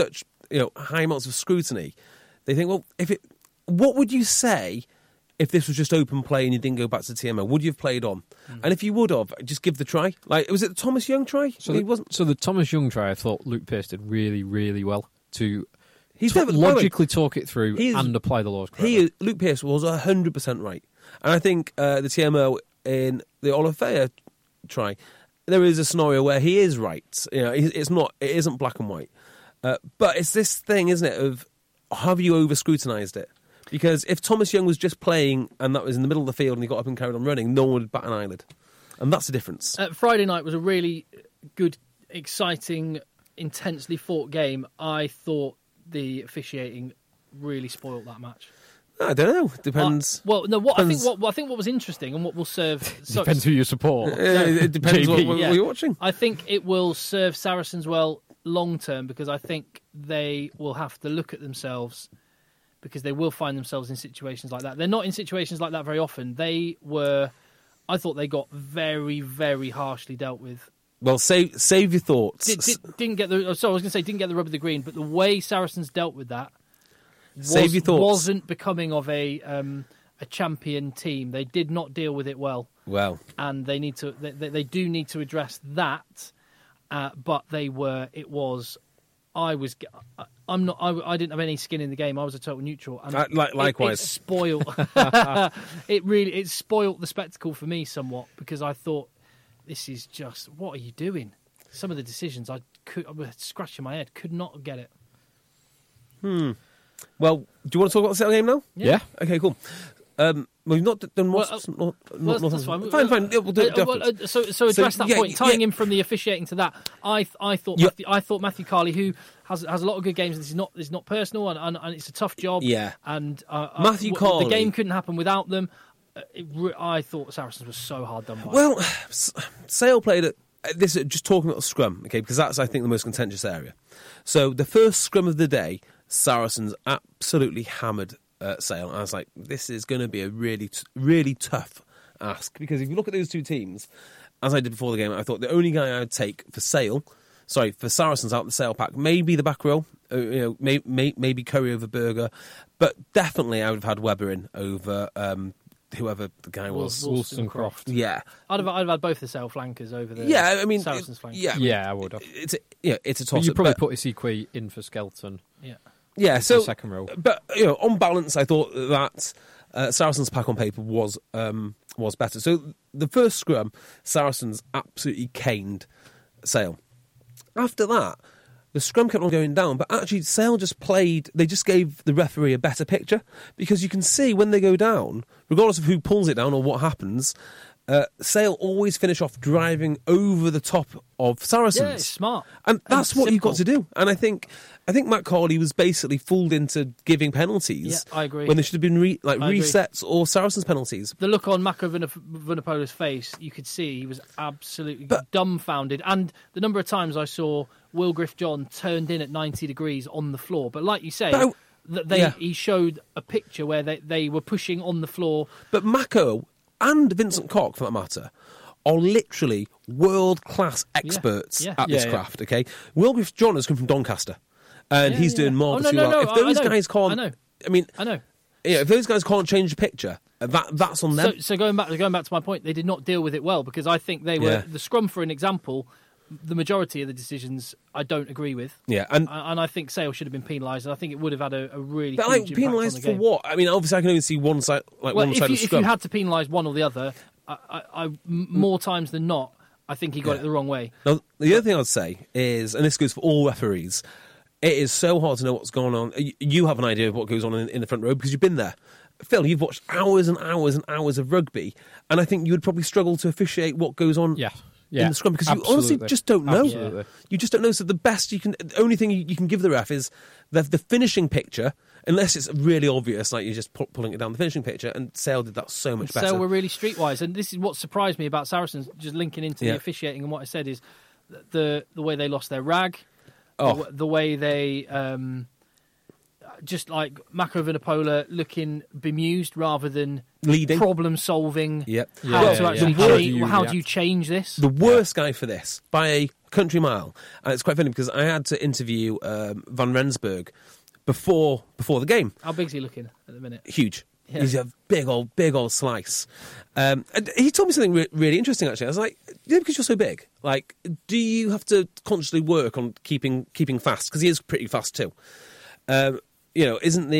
high amounts of scrutiny, they think, well, what would you say if this was just open play and you didn't go back to the TMO? Would you have played on? And if you would have, just give the try. Like, was it the Thomas Young try? So the Thomas Young try, I thought Luke Pearce did really, really well to logically talk it through and apply the laws correctly. Luke Pearce was 100% right. And I think the TMO in the Olafea try, there is a scenario where he is right. It isn't black and white. But it's this thing, isn't it, of have you over-scrutinised it? Because if Thomas Young was just playing and that was in the middle of the field and he got up and carried on running, no one would bat an eyelid. And that's the difference. Friday night was a really good, exciting, intensely fought game. I thought the officiating really spoiled that match. I don't know. Depends. I think what was interesting and what will serve... Depends who you support. It depends what you're watching. I think it will serve Saracens well long term because I think they will have to look at themselves because they will find themselves in situations like that. They're not in situations like that very often. I thought they got very, very harshly dealt with. Well, save your thoughts. Didn't get the rub of the green, but the way Saracens dealt with that wasn't becoming of a champion team. They did not deal with it well. Well, and they need to. They do need to address that. But they were. It was. I didn't have any skin in the game. I was a total neutral. And likewise, it spoiled. It spoiled the spectacle for me somewhat because I thought, this is just, what are you doing? Some of the decisions I was scratching my head, could not get it. Well, do you want to talk about the Sale game now? Yeah. Okay, cool. We've not done that's fine. Fine. We'll do it. So address that point, tying in from the officiating to that. I thought Matthew Carley, who has a lot of good games. This is not personal, and it's a tough job. Yeah. And Matthew Carley, the game couldn't happen without them. I thought Saracens was so hard done by. Well, Sale played at this. Just talking about the scrum, okay, because that's I think the most contentious area. So the first scrum of the day, Saracens absolutely hammered Sale. And I was like, this is going to be a really, really tough ask. Because if you look at those two teams, as I did before the game, I thought the only guy I would take for Saracens out the Sale pack, maybe the back row, maybe Curry over Berger, but definitely I would have had Webber in over whoever the guy was. Wollstonecroft. Yeah. I'd have had both the Sale flankers over the Saracens flankers. Yeah, I would have. It's a toss-up. You probably put Isikwe in for Skelton. Yeah, so second row. But on balance, I thought that Saracens' pack on paper was better. So the first scrum, Saracens absolutely caned Sale. After that, the scrum kept on going down, but actually Sale just played. They just gave the referee a better picture because you can see when they go down, regardless of who pulls it down or what happens. Sale always finish off driving over the top of Saracens. Yeah, it's smart. And that's what you've got to do. And I think Matt Carley was basically fooled into giving penalties. Yeah, I agree. When there should have been resets or Saracens penalties. The look on Mako Vunipola's face, you could see he was absolutely dumbfounded. And the number of times I saw Will Griff-John turned in at 90 degrees on the floor. But like you say, he showed a picture where they were pushing on the floor. But Mako and Vincent Koch, for that matter, are literally world-class experts at this craft, okay? Will Griff-John has come from Doncaster, and he's doing marvellously well. If those guys can't... I know. If those guys can't change the picture, that's on them. So going back to my point, they did not deal with it well, because I think they were... The scrum, for an example, the majority of the decisions I don't agree with. Yeah, and I think Sale should have been penalised, and I think it would have had a really huge impact penalised on the for game. what? I mean, obviously I can only see one side, one side of the scrum. If you had to penalise one or the other, I more times than not, I think he got it the wrong way. Now, the other thing I'd say is, and this goes for all referees, it is so hard to know what's going on. You have an idea of what goes on in the front row because you've been there. Phil, you've watched hours and hours and hours of rugby, and I think you would probably struggle to officiate what goes on. Yeah, in the scrum because you honestly just don't know. Absolutely. You just don't know. So the only thing you can give the ref is the finishing picture, unless it's really obvious, like you're just pulling it down the finishing picture. And Sale did that so much better. Sale were really streetwise, and this is what surprised me about Saracens. Just linking into the officiating and what I said is the way they lost their rag, the way they just like Mako Vinopola looking bemused rather than leading, problem solving. Yep. How do you change this? The worst guy for this by a country mile. And it's quite funny because I had to interview Van Rensburg before the game. How big's he looking at the minute? Huge. Yeah. He's a big old slice. And he told me something really interesting, actually. I was like, yeah, because you're so big, like, do you have to consciously work on keeping fast? Because he is pretty fast too. Isn't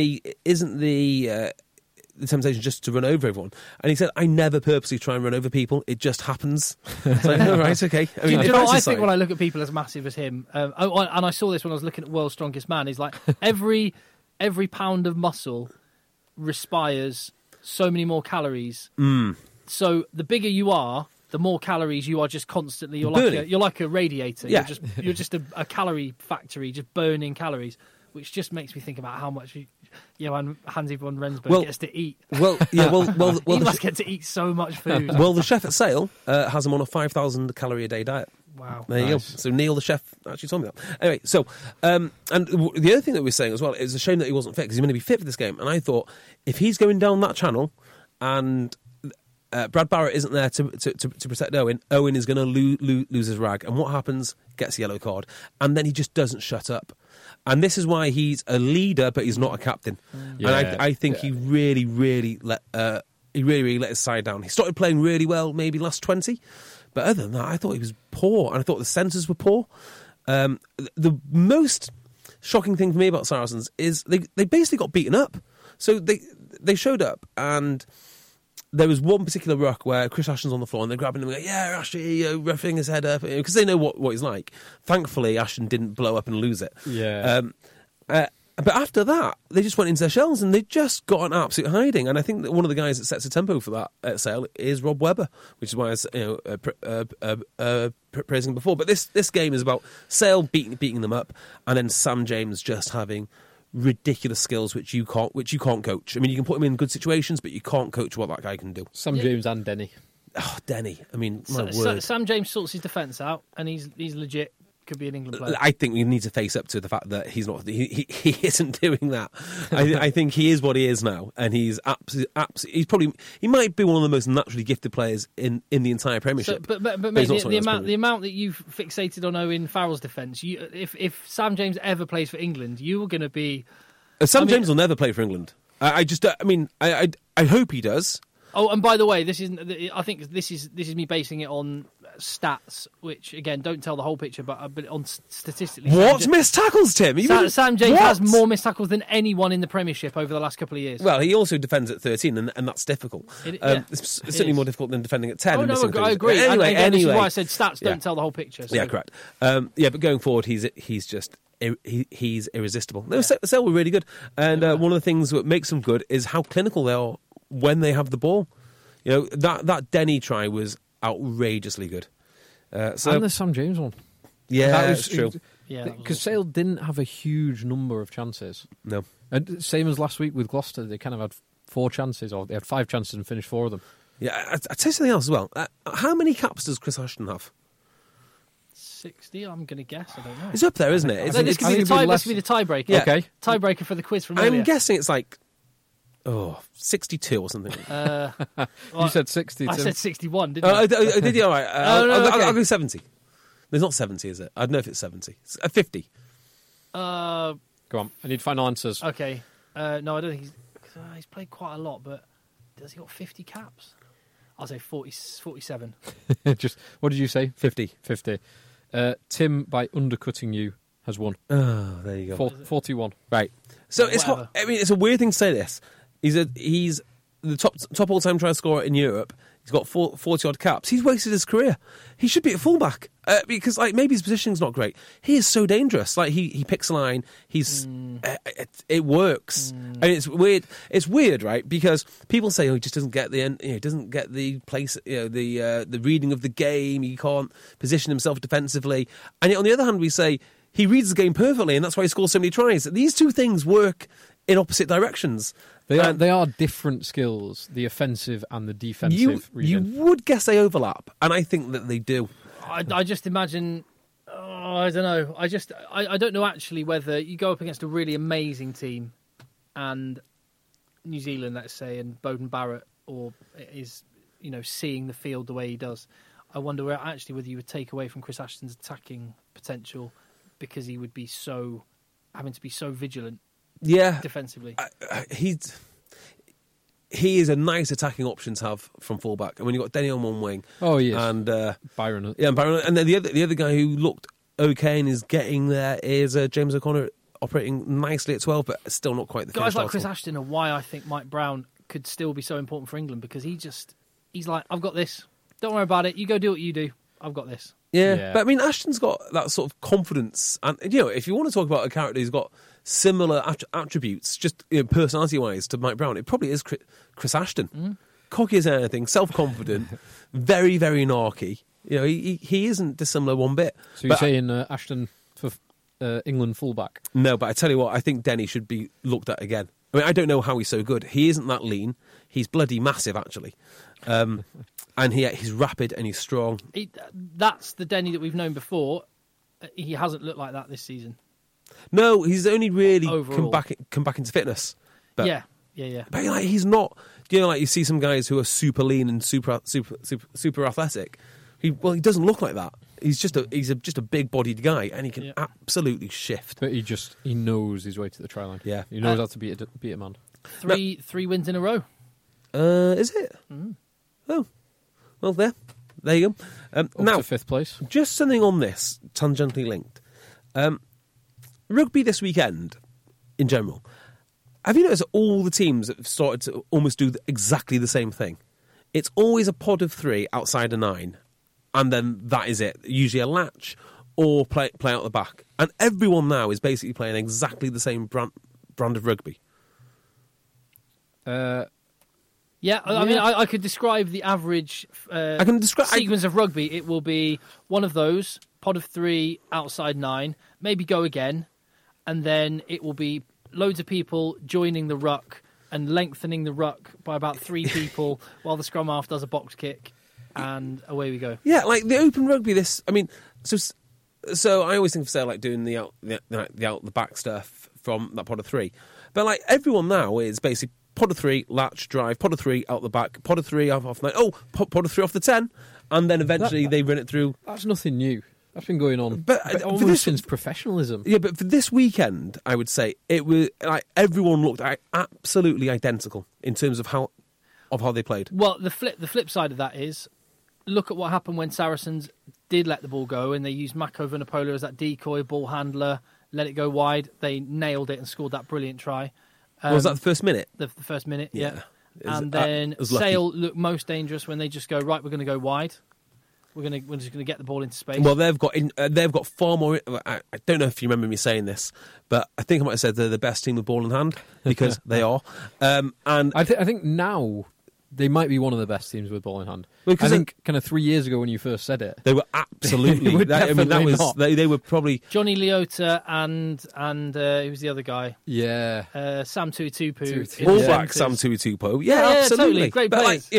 the temptation just to run over everyone? And he said, I never purposely try and run over people. It just happens. It's like, oh, right, okay. I mean, do you know what I think when I look at people as massive as him? And I saw this when I was looking at World's Strongest Man. He's like, every pound of muscle respires so many more calories. So the bigger you are, the more calories you are just constantly. You're like a radiator. Yeah. You're just a calorie factory, just burning calories, which just makes me think about how much Hansi von Rensburg gets to eat. He must get to eat so much food. Well, the chef at Sale has him on a 5,000 calorie a day diet. Wow. There you go. So Neil, the chef, actually told me that. Anyway, so, and the other thing that we were saying as well, it's a shame that he wasn't fit because he's going to be fit for this game. And I thought, if he's going down that channel and Brad Barrett isn't there to protect Owen is going to lose his rag. And what happens? Gets a yellow card. And then he just doesn't shut up. And this is why he's a leader, but he's not a captain. Yeah. And I think he really let his side down. He started playing really well, maybe last 20. But other than that, I thought he was poor, and I thought the centres were poor. The most shocking thing for me about Saracens is they basically got beaten up. So they showed up, and there was one particular ruck where Chris Ashton's on the floor, and they're grabbing him and going, yeah, Ashley, roughing his head up, because they know what he's like. Thankfully, Ashton didn't blow up and lose it. Yeah. But after that, they just went into their shells and they just got an absolute hiding. And I think that one of the guys that sets the tempo for that at Sale is Rob Webber, which is why I was praising him before. But this game is about Sale beating them up, and then Sam James just having ridiculous skills which you can't coach. I mean, you can put him in good situations, but you can't coach what that guy can do. Sam James and Denny. Oh, Denny! I mean, my word. Sam James sorts his defence out, and he's legit. Could be an England player. I think we need to face up to the fact that he's not. He isn't doing that. I think he is what he is now, and he's absolutely. He might be one of the most naturally gifted players in the entire Premiership. So, but mate, the amount that you've fixated on Owen Farrell's defence. If Sam James ever plays for England, you are going to be. James will never play for England. I hope he does. Oh, and by the way, I think this is me basing it on stats, which again don't tell the whole picture, but on statistically. What missed tackles, Tim? Sam James has more missed tackles than anyone in the Premiership over the last couple of years. Well, he also defends at 13, and that's difficult. It's certainly more difficult than defending at 10. Oh, no, I agree. Anyway, this is why I said stats don't tell the whole picture. So. Yeah, correct. But going forward, he's just. He's irresistible. No, Sale were really good, and one of the things that makes them good is how clinical they are when they have the ball. You know, that Denny try was outrageously good. And the Sam James one. Yeah, that's true. Because Sale didn't have a huge number of chances. No. And same as last week with Gloucester, they kind of had 4 chances, or they had 5 chances and finished 4 of them. Yeah, I'll tell you something else as well. How many caps does Chris Ashton have? 60, I'm going to guess. I don't know. It's up there, isn't it? This could be the tiebreaker. Yeah. Okay. Tiebreaker for the quiz from earlier. I'm guessing it's like 62 or something. You said 60. I said 61, didn't I? Did you? All right. Okay. I'll go 70. There's not 70, is it? I don't know if it's 70. It's 50. Go on. I need final answers. Okay. No, I don't think he's played quite a lot, but does he got 50 caps? I'll say 47. Just what did you say? 50. Tim, by undercutting you, has won. Oh, there you go. 41. Right. So it's hot. I mean, it's a weird thing to say this. He's the top all-time try scorer in Europe. He's got 40-odd caps. He's wasted his career. He should be at fullback because, like, maybe his positioning's not great. He is so dangerous. Like, he picks a line. It works. And it's weird. It's weird, right? Because people say, he just doesn't get he doesn't get the place, the reading of the game. He can't position himself defensively. And yet, on the other hand, we say he reads the game perfectly, and that's why he scores so many tries. These two things work in opposite directions. They are different skills, the offensive and the defensive reading. You would guess they overlap, and I think that they do. I just imagine... I don't know. I don't know actually whether you go up against a really amazing team and New Zealand, let's say, and Beauden Barrett is seeing the field the way he does, I wonder whether you would take away from Chris Ashton's attacking potential because he would be having to be so vigilant defensively. He is a nice attacking option to have from fullback. And when you've got Denny on one wing. Oh, yes. And Byron. Yeah, and Byron. And then the other guy who looked okay and is getting there is James O'Connor, operating nicely at 12, but still not quite the guys like article. Chris Ashton are why I think Mike Brown could still be so important for England, because he's like, I've got this. Don't worry about it. You go do what you do. I've got this. Yeah. But I mean, Ashton's got that sort of confidence. And, if you want to talk about a character who's got similar attributes, just personality-wise, to Mike Brown, it probably is Chris Ashton. Cocky as anything, self-confident, very, very narky. He isn't dissimilar one bit. So you're saying Ashton for England fullback? No, but I tell you what, I think Denny should be looked at again. I mean, I don't know how he's so good. He isn't that lean. He's bloody massive, actually. And he's rapid and he's strong. That's the Denny that we've known before. He hasn't looked like that this season. No, he's only really Overall. come back into fitness. But, Yeah. But he's not. You see some guys who are super lean and super athletic. He doesn't look like that. He's just a big-bodied guy, and he can absolutely shift. But he knows his way to the try line. Yeah, he knows how to beat a man. Three wins in a row. Is it? Oh, well, there you go. Now, to 5th place. Just something on this, tangentially linked. Rugby this weekend, in general. Have you noticed that all the teams have started to almost do exactly the same thing? It's always a pod of 3 outside of 9, and then that is it. Usually a latch or play out the back. And everyone now is basically playing exactly the same brand of rugby. I mean, I could describe the average sequence of rugby. It will be one of those, pod of 3, outside 9, maybe go again, and then it will be loads of people joining the ruck and lengthening the ruck by about 3 people while the scrum half does a box kick, and away we go. Yeah, like the open rugby. So I always think of, say, like doing the out the back stuff from that pod of 3, but like everyone now is basically pod of 3, latch, drive, pod of 3 out the back, pod of 3 off 9, pod of 3 off the 10, and then eventually they run it through. That's nothing new. That's been going on, but almost since professionalism. Yeah, but for this weekend, I would say it was like everyone looked absolutely identical in terms of how they played. Well, the flip side of that is, look at what happened when Saracens did let the ball go and they used Mako Vunipola as that decoy ball handler, let it go wide. They nailed it and scored that brilliant try. Was that the first minute? The first minute, yeah. And then Sale looked most dangerous when they just go, right, we're going to go wide. We're just going to get the ball into space. Well, they've got far more. I don't know if you remember me saying this, but I think I might have said they're the best team with ball in hand, because they are. And I think now they might be one of the best teams with ball in hand. Because I think kind of 3 years ago when you first said it, they were absolutely. They were probably Johnny Leota and who was the other guy? Yeah, Sam Tuitupu. All Black Sam Tuitupu. Yeah, absolutely. Totally. Great players.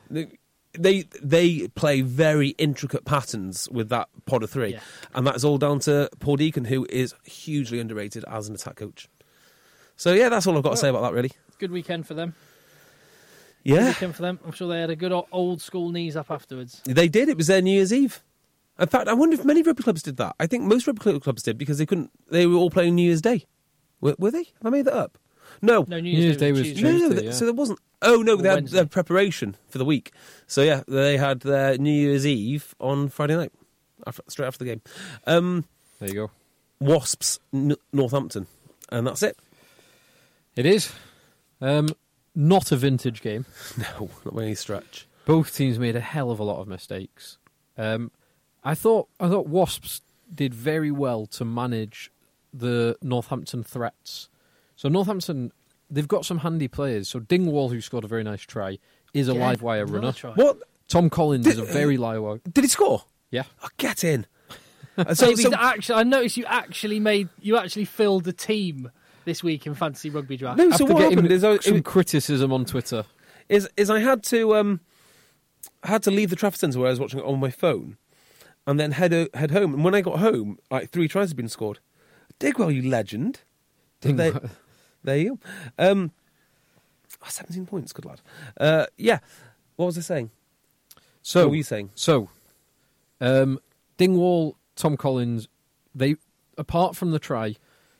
They play very intricate patterns with that pod of 3, and that's all down to Paul Deacon, who is hugely underrated as an attack coach. So yeah, that's all I've got to say about that, really. Good weekend for them. Yeah, good weekend for them. I'm sure they had a good old school knees up afterwards. They did. It was their New Year's Eve. In fact, I wonder if many rugby clubs did that. I think most rugby clubs did, because they couldn't. They were all playing New Year's Day. Were they? Have I made that up? No, New Year's Day was Tuesday. So there wasn't. Oh no, they had their preparation for the week. So yeah, they had their New Year's Eve on Friday night, straight after the game. There you go. Wasps, Northampton, and that's it. It is not a vintage game. No, not by any stretch. Both teams made a hell of a lot of mistakes. I thought Wasps did very well to manage the Northampton threats. So Northampton, they've got some handy players. So Dingwall, who scored a very nice try, is a live wire runner. What? Tom Collins is a very live wire. Did he score? Yeah. Oh, get in. I noticed you actually filled the team this week in fantasy rugby draft. No, so what happened is some criticism on Twitter. Is I had to leave the Trafford Centre where I was watching it on my phone, and then head home. And when I got home, like 3 tries had been scored. Digwell, you legend. There you go. 17 points, good lad. Yeah, what was I saying? What were you saying? So, Dingwall, Tom Collins, they, apart from the try,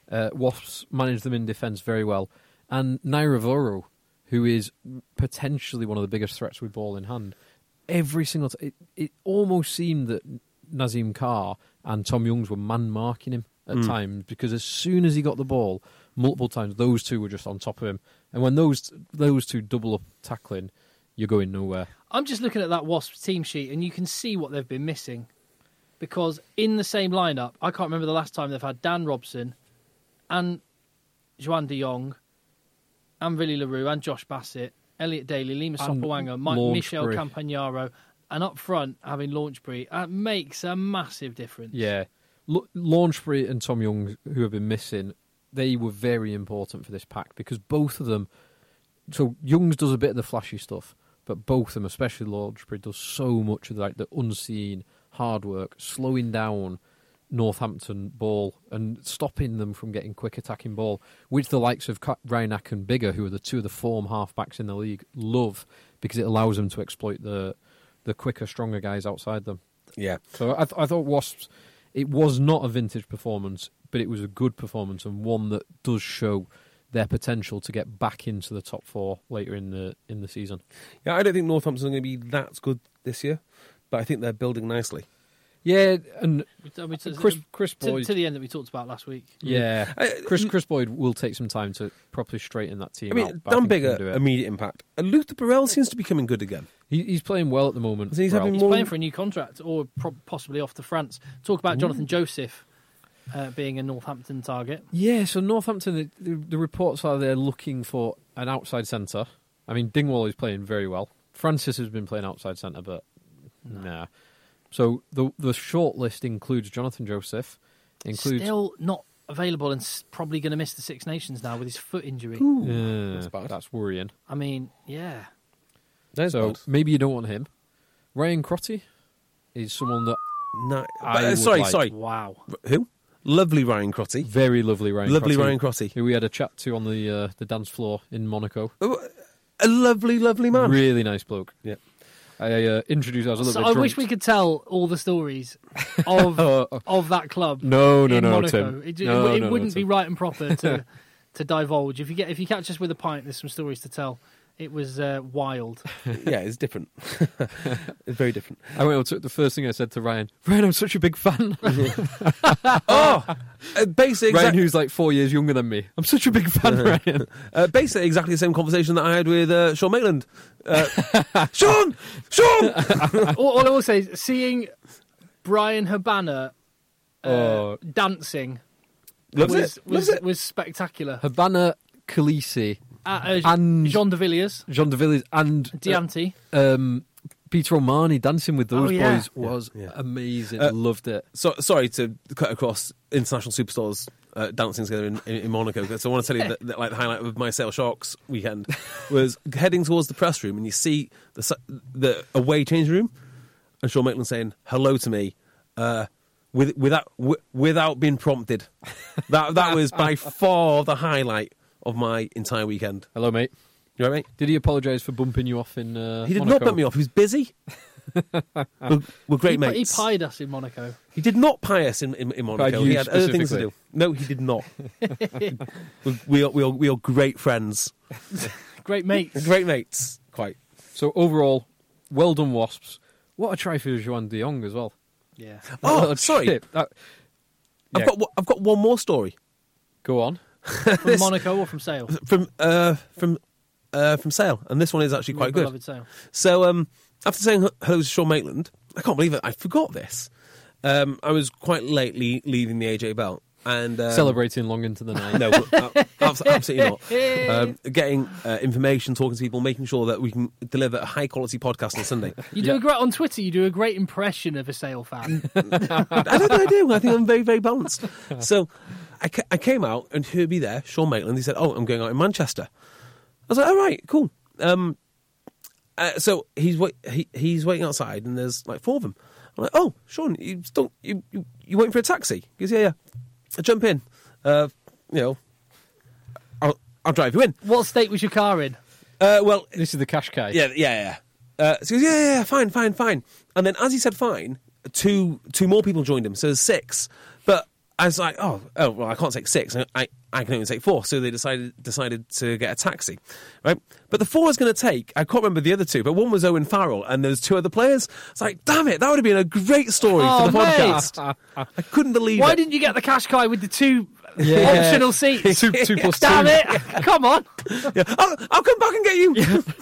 Wasps managed them in defence very well. And Naira Voro, who is potentially one of the biggest threats with ball in hand, every single time, it almost seemed that Nazim Carr and Tom Youngs were man-marking him at times, because as soon as he got the ball, multiple times, those two were just on top of him. And when those two double up tackling, you're going nowhere. I'm just looking at that Wasps team sheet, and you can see what they've been missing. Because in the same lineup, I can't remember the last time they've had Dan Robson and Joan de Jong and Willie LaRue and Josh Bassett, Elliot Daly, Lima Sopawanga, Michel Campagnaro, and up front having Launchbury. That makes a massive difference. Yeah. Launchbury and Tom Young, who have been missing, they were very important for this pack, because both of them... So Youngs does a bit of the flashy stuff, but both of them, especially Launchbury, does so much of the unseen hard work, slowing down Northampton ball and stopping them from getting quick attacking ball, which the likes of Ryanak and Bigger, who are the two of the form half-backs in the league, love, because it allows them to exploit the quicker, stronger guys outside them. Yeah. So I thought Wasps, it was not a vintage performance, but it was a good performance, and one that does show their potential to get back into the top four later in the season. Yeah, I don't think Northampton are going to be that good this year, but I think they're building nicely. Yeah, and Chris Boyd... To the end that we talked about last week. Yeah. Chris Boyd will take some time to properly straighten that team out. Dan Bigger, immediate impact. And Luther Burrell seems to be coming good again. He's playing well at the moment. He's playing for a new contract, or possibly off to France. Talk about Jonathan Joseph being a Northampton target. Yeah, so Northampton, the reports are they're looking for an outside centre. I mean, Dingwall is playing very well. Francis has been playing outside centre, but nah. So the short list includes Jonathan Joseph. Still not available and probably going to miss the Six Nations now with his foot injury. That's worrying. I mean, yeah. Maybe you don't want him. Ryan Crotty is someone that Sorry. Wow. Who? Lovely Ryan Crotty. Very lovely Ryan Crotty. Lovely Ryan Crotty. Who we had a chat to on the dance floor in Monaco. A lovely, lovely man. Really nice bloke. Yeah. I introduced. I was a little bit I drunk. wish we could tell all the stories of of that club. No, Monaco. Tim. It wouldn't be right and proper to divulge. If you catch us with a pint, there's some stories to tell. It was wild. Yeah, it's different. It's very different. I went up to the first thing I said to Ryan, I'm such a big fan. Ryan, who's like 4 years younger than me. I'm such a big fan, Ryan. Basically, exactly the same conversation that I had with Sean Maitland. Sean! All I will say is seeing Brian Habana dancing was spectacular. Habana, Khaleesi, and Jean de Villiers and Dianti. Peter O'Mahony dancing with those boys was amazing. Loved it. So sorry to cut across international superstars dancing together in Monaco. So I want to tell you that the highlight of my Sale Sharks weekend was heading towards the press room, and you see the away change room, and Sean Maitland saying hello to me without being prompted. That was by far the highlight of my entire weekend. Hello, mate. You all right, mate? Did he apologise for bumping you off in He did Monaco? not bump me off. He was busy. We're great mates. He pied us in Monaco. He did not pie us in Monaco. He had other things to do. No, he did not. we are great friends. Great mates. Great mates. Quite. So overall, well done, Wasps. What a try for Joan de Jong as well. Yeah. Oh, sorry. I've got one more story. Go on. From Monaco or from Sale? From Sale, and this one is actually quite good. Sale. So after saying hello to Sean Maitland, I can't believe it. I forgot this. I was quite lately leaving the AJ Bell and celebrating long into the night. No, absolutely not. Getting information, talking to people, making sure that we can deliver a high quality podcast on Sunday. You do a great on Twitter. You do a great impression of a Sale fan. I don't think I do. I think I'm very, very balanced. So I came out and he'd be there, Sean Maitland. He said, "Oh, I'm going out in Manchester." I was like, "All right, cool." So he's waiting outside, and there's like four of them. I'm like, "Oh, Sean, you waiting for a taxi?" He goes, "Yeah. I jump in. I'll drive you in. What state was your car in? Well, This is the Qashqai. yeah. So he goes, yeah, fine. And then as he said fine, two more people joined him, so there's 6. But I was like, well, I can't take 6. I can only take 4. So they decided to get a taxi, right? But the 4 I was going to take, I can't remember the other 2, but one was Owen Farrell, and there's 2 other players. It's like, damn it, that would have been a great story for the mate. podcast. I couldn't believe Why it. didn't you get the Qashqai with the 2 Yeah. optional seats? 2 plus 2. Damn it! Come on. Yeah. I'll come back and get you.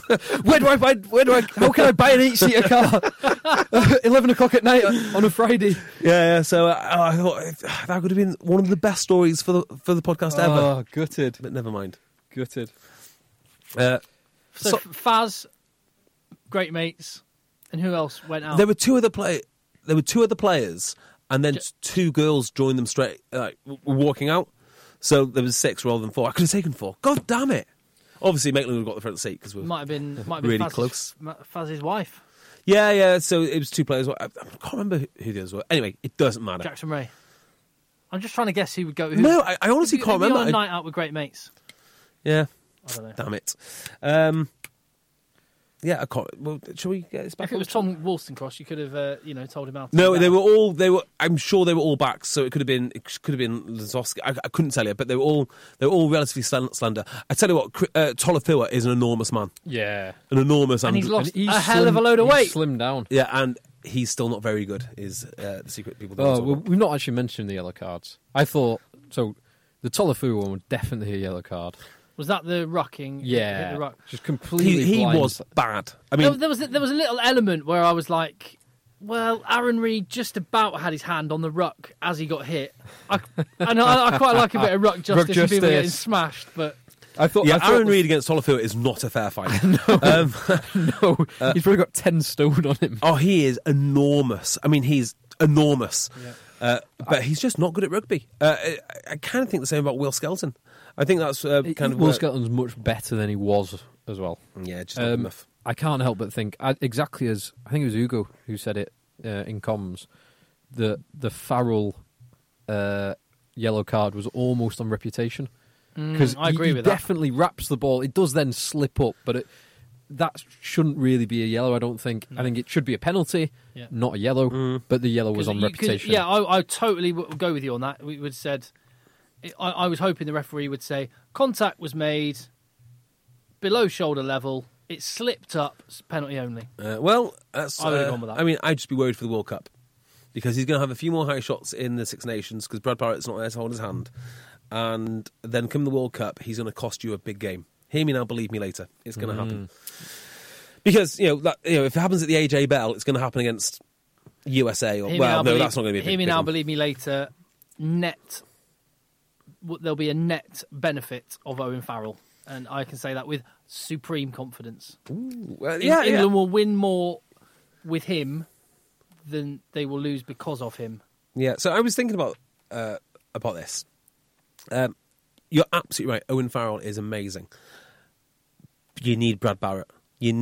How can I buy an 8-seater car? 11 o'clock at night on a Friday. Yeah. So I thought that would have been one of the best stories for the podcast ever. Oh, gutted. But never mind. Gutted. So Faz, great mates, and who else went out? There were 2 other players, and then 2 girls joined them straight, walking out. So there was 6 rather than 4. I could have taken 4. God damn it! Obviously, Maitland would have got the front seat because we might have been really Faz's, close. Faz's wife, Yeah. So it was 2 players. I can't remember who the others were. Anyway, it doesn't matter. Jackson Ray. I'm just trying to guess who would go. No, I honestly can't remember. On a night out with great mates. Yeah. I don't know. Damn it. Yeah, I can't. Well, shall we get this back? If it was Tom Wollstonecross, you could have, told him out. No, they were all. I'm sure they were all backs. So it could have been Lazowski. I couldn't tell you, but they were all relatively slender. I tell you what, Tolofua is an enormous man. Yeah. An enormous. And he's lost He's a hell of a load of weight. Slimmed down. Yeah, and he's still not very good. Is the secret people? Don't Oh, talk well, about. we've not actually mentioned the yellow cards. I thought so. The Tolofua one was definitely a yellow card. Was that the rucking? Yeah, Hit the ruck? just completely. He blind. was bad. I mean, There was a little element where I was like, well, Aaron Reid just about had his hand on the ruck as he got hit. I quite like a bit of ruck justice and people getting smashed, but I thought. Aaron Reid against Tolofua is not a fair fight. No, he's probably got 10 stone on him. Oh, he is enormous. I mean, he's enormous. Yeah. But he's just not good at rugby. I kind of think the same about Will Skelton. I think that's kind of... Will Skelton's much better than he was as well. Yeah, just not enough. I can't help but think, exactly as, I think it was Hugo who said it in comms, the Farrell yellow card was almost on reputation. Because I agree with that. He definitely wraps the ball. It does then slip up, but that shouldn't really be a yellow, I don't think. I think it should be a penalty, not a yellow, but the yellow was on reputation. Yeah, I totally would go with you on that. We would have said... I was hoping the referee would say contact was made below shoulder level. It slipped up. Penalty only. Well, that's, I would have gone with that. I mean, I'd just be worried for the World Cup because he's going to have a few more high shots in the Six Nations because Brad Barrett's not there to hold his hand, and then come the World Cup, he's going to cost you a big game. Hear me now, believe me later. It's going to happen because if it happens at the AJ Bell, it's going to happen against USA. Or that's not going to be. Hear me now, believe me later. There'll be a net benefit of Owen Farrell, and I can say that with supreme confidence. England will win more with him than they will lose because of him. Yeah, so I was thinking about this. You're absolutely right. Owen Farrell is amazing. You need Brad Barrett. Or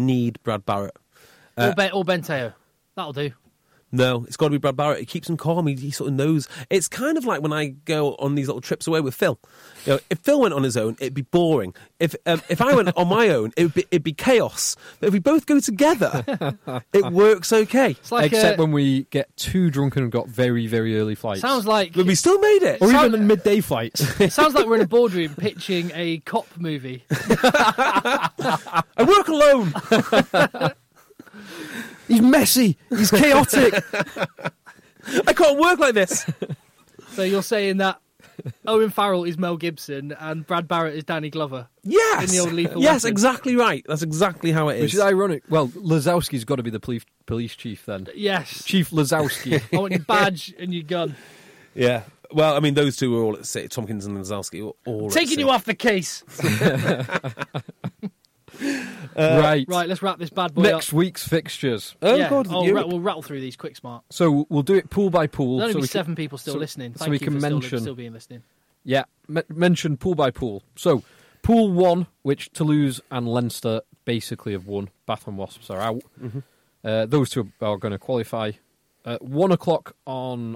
Benteo. That'll do. No, it's got to be Brad Barrett. He keeps him calm. He sort of knows. It's kind of like when I go on these little trips away with Phil. If Phil went on his own, it'd be boring. If I went on my own, it'd be chaos. But if we both go together, it works okay. Like except when we get too drunk and got very, very early flights. Sounds like... But we still made it. Or even midday flights. It sounds like we're in a boardroom pitching a cop movie. I work alone. He's messy. He's chaotic. I can't work like this. So you're saying that Owen Farrell is Mel Gibson and Brad Barrett is Danny Glover? Yes. In the old Lethal Yes, Weapon. exactly right. That's exactly how it is. Which is ironic. Well, Lazowski's got to be the police chief then. Yes. Chief Lazowski. I want your badge and your gun. Yeah. Well, I mean, those two were all at sea. Tompkins and Lazowski were all at Taking sea. you off the case. Right, let's wrap this bad boy up. Next week's fixtures. Oh, Yeah. God. We'll rattle through these quick smart. So we'll do it pool by pool. There'll only so be we 7 people still listening. so Thank we you can for mention- still being listening. Yeah, mention pool by pool. So, pool 1, which Toulouse and Leinster basically have won. Bath and Wasps are out. Those two are going to qualify. 1 o'clock on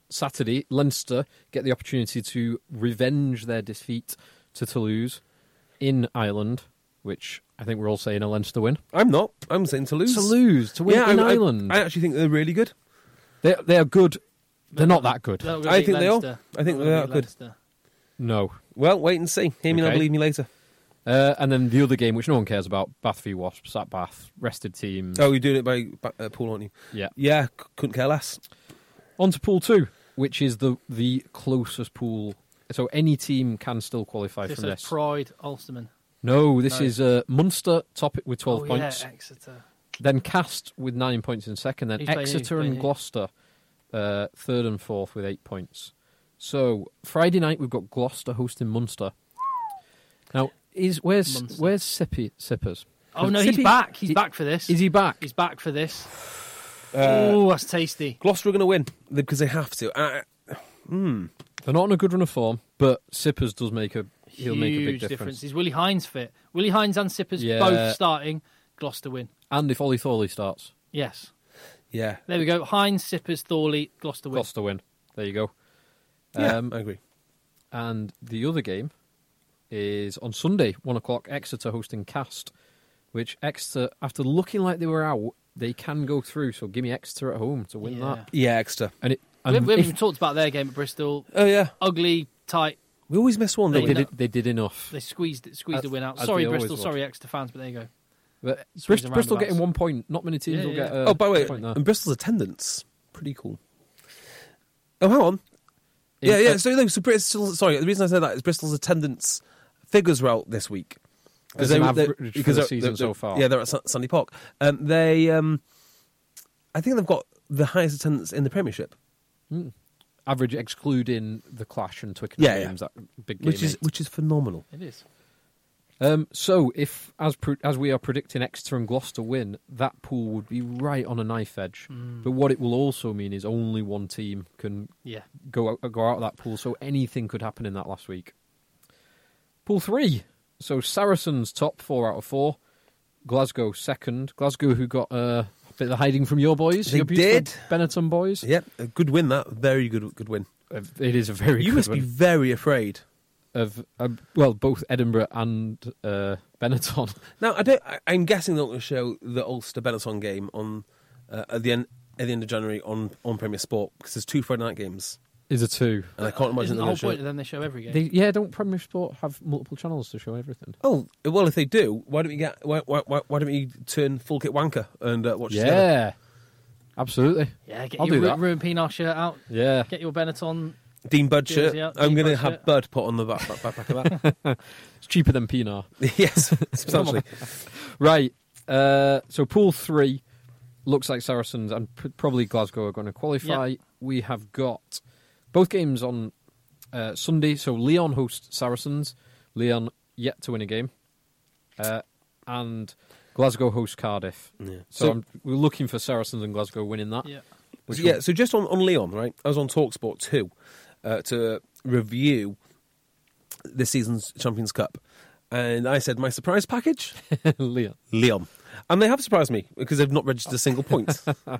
Saturday, Leinster get the opportunity to revenge their defeat to Toulouse. in Ireland, which I think we're all saying a Leinster win. I'm not. I'm saying Toulouse. To win in Ireland. I actually think they're really good. They are good. They're not that good. I think they are. I think they're that good. No. Well, wait and see. Hear me now, believe me later. And then the other game, which no one cares about, Bath v Wasps at Bath, rested teams. Oh, you're doing it by pool, aren't you? Yeah. Yeah, couldn't care less. On to Pool 2, which is the closest pool. So any team can still qualify from this. Pride, Ulsterman. No, this is Munster top it with 12 points. Yeah, Exeter. Then Cast with 9 points in second. Then Exeter and Gloucester third and fourth with 8 points. So Friday night we've got Gloucester hosting Munster. Now, where's Sippers? Oh no, he's back. He's back for this. Is he back? He's back for this. Oh, that's tasty. Gloucester are going to win because they have to. They're not on a good run of form, but Sippers does make a big difference. Is Willie Hines fit? Willie Hines and Sippers both starting. Gloucester win. And if Ollie Thorley starts. Yes. Yeah. There we go. Hines, Sippers, Thorley, Gloucester win. Gloucester win. There you go. Yeah, I agree. And the other game is on Sunday, 1 o'clock, Exeter hosting Cast, which Exeter, after looking like they were out, they can go through. So give me Exeter at home to win that. Yeah, Exeter. We haven't even talked about their game at Bristol. Oh, yeah. Ugly, tight. We always miss one. They did enough. They squeezed the win out. Sorry, Bristol. Sorry, Exeter fans, but there you go. But Bristol getting 1 point. Not many teams will get. By the way, and Bristol's attendance, pretty cool. Oh, hang on. So Bristol. Sorry, the reason I said that is Bristol's attendance figures were out this week because for the season so far. Yeah, they're at Sandy Park. I think they've got the highest attendance in the Premiership. Average excluding the Clash and Twickenham games, that big game, which is phenomenal. It is. So, if as we are predicting Exeter and Gloucester win, that pool would be right on a knife edge. But what it will also mean is only one team can go out of that pool. So anything could happen in that last week. Pool 3. So Saracens top 4 out of 4. Glasgow second. Glasgow who got a bit of hiding from your boys. They did. Benetton boys. Yep, a good win. That very good win. It is a very. You good must win. be very afraid. Of both Edinburgh and Benetton. Now, I'm guessing they're not going to show the Ulster Benetton game on at the end of January on Premier Sport because there's 2 Friday night games. Is it 2? And I can't imagine the they're whole going to show. point of them they show every game. Don't Premier Sport have multiple channels to show everything? Oh well, if they do, why don't we turn full kit wanker and watch? Yeah, absolutely. Yeah, get I'll your do that. Ruin Pinar shirt out. Yeah, get your Benetton. Dean Budd shirt. I'm going to have shirt. Bud put on the back of that. It's cheaper than Pinar. Yes, substantially. Right. So Pool 3 looks like Saracens and probably Glasgow are going to qualify. Yep. We have got both games on Sunday. So Leon hosts Saracens. Leon yet to win a game. And Glasgow hosts Cardiff. Yeah. So we're looking for Saracens and Glasgow winning that. Yeah. So just on Leon, right? I was on TalkSport 2 to review this season's Champions Cup. And I said, my surprise package? Leon. And they have surprised me because they've not registered a single point.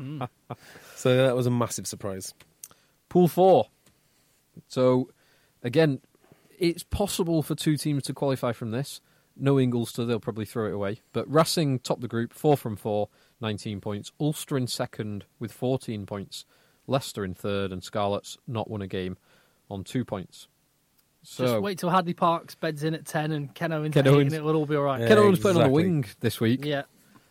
So that was a massive surprise. Pool 4. So, again, it's possible for 2 teams to qualify from this. Knowing Ulster, they'll probably throw it away. But Racing top the group, 4 from 4, 19 points. Ulster in second with 14 points. Leicester in third, and Scarlets not won a game on 2 points. So just wait till Hadley Parks beds in at 10 and Ken Owens at 8 and it will all be all right. Ken Owens playing on the wing this week. Yeah.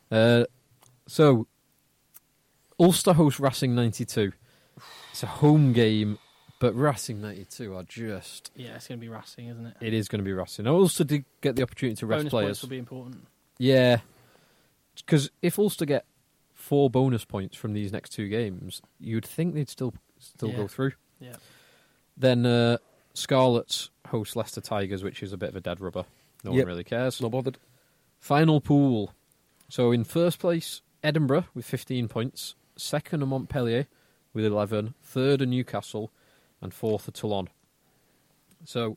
So Ulster host Racing 92. It's a home game, but Racing 92 are just... Yeah, it's going to be Racing, isn't it? It is going to be Racing. Now, Ulster did get the opportunity to rest bonus players. Points will be important. Yeah. Because if Ulster get 4 bonus points from these next 2 games, you'd think they'd still go through. Yeah. Then Scarlets host Leicester Tigers, which is a bit of a dead rubber. No one really cares. Not bothered. Final pool. So in first place, Edinburgh with 15 points. Second are Montpellier with 11. Third are Newcastle. And fourth are Toulon. So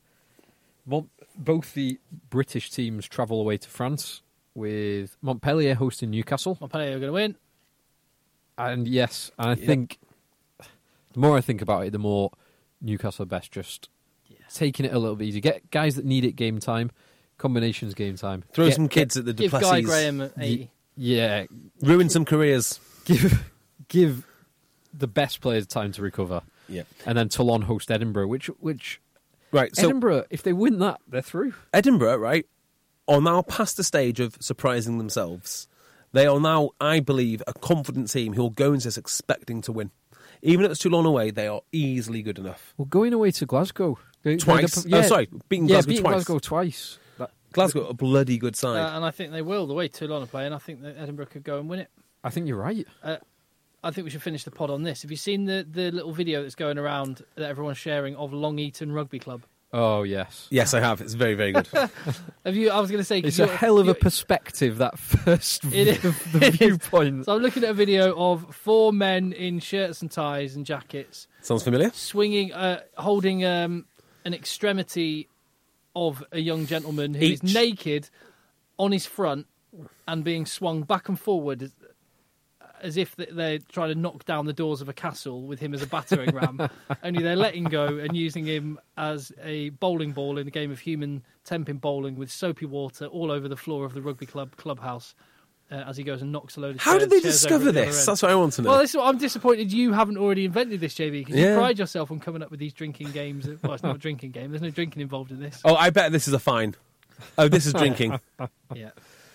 both the British teams travel away to France, with Montpellier hosting Newcastle. Montpellier are going to win. And yes, and I think the more I think about it, the more Newcastle are best just taking it a little bit easy. Get guys that need it game time. Combinations game time. Throw some kids at the Give Duplessis. Guy Graham 80. Yeah. Ruin some careers. Give the best players time to recover. Yeah. And then Toulon host Edinburgh, which Right, so Edinburgh, if they win that, they're through. Edinburgh, right, are now past the stage of surprising themselves. They are now, I believe, a confident team who will go into this expecting to win. Even at Toulon away, they are easily good enough. Well, going away to Glasgow. Twice? Beating Glasgow twice. Glasgow twice. Glasgow, a bloody good side. And I think they will, the way Toulon are playing. I think that Edinburgh could go and win it. I think you're right. I think we should finish the pod on this. Have you seen the little video that's going around that everyone's sharing of Long Eaton Rugby Club? Oh, yes. Yes, I have. It's very, very good. Have you? I was going to say... It's a hell of a perspective, that first the viewpoint. So I'm looking at a video of 4 men in shirts and ties and jackets. Sounds familiar? Swinging, holding an extremity of a young gentleman who is naked on his front and being swung back and forward as if they're trying to knock down the doors of a castle with him as a battering ram. Only they're letting go and using him as a bowling ball in a game of human temping bowling with soapy water all over the floor of the rugby clubhouse as he goes and knocks a load of How did they chairs discover over at the other this? end. That's what I want to know. Well, I'm disappointed you haven't already invented this, JB, because you pride yourself on coming up with these drinking games. Well, it's not a drinking game. There's no drinking involved in this. Oh, I bet this is a fine. Oh, this is drinking. Yeah.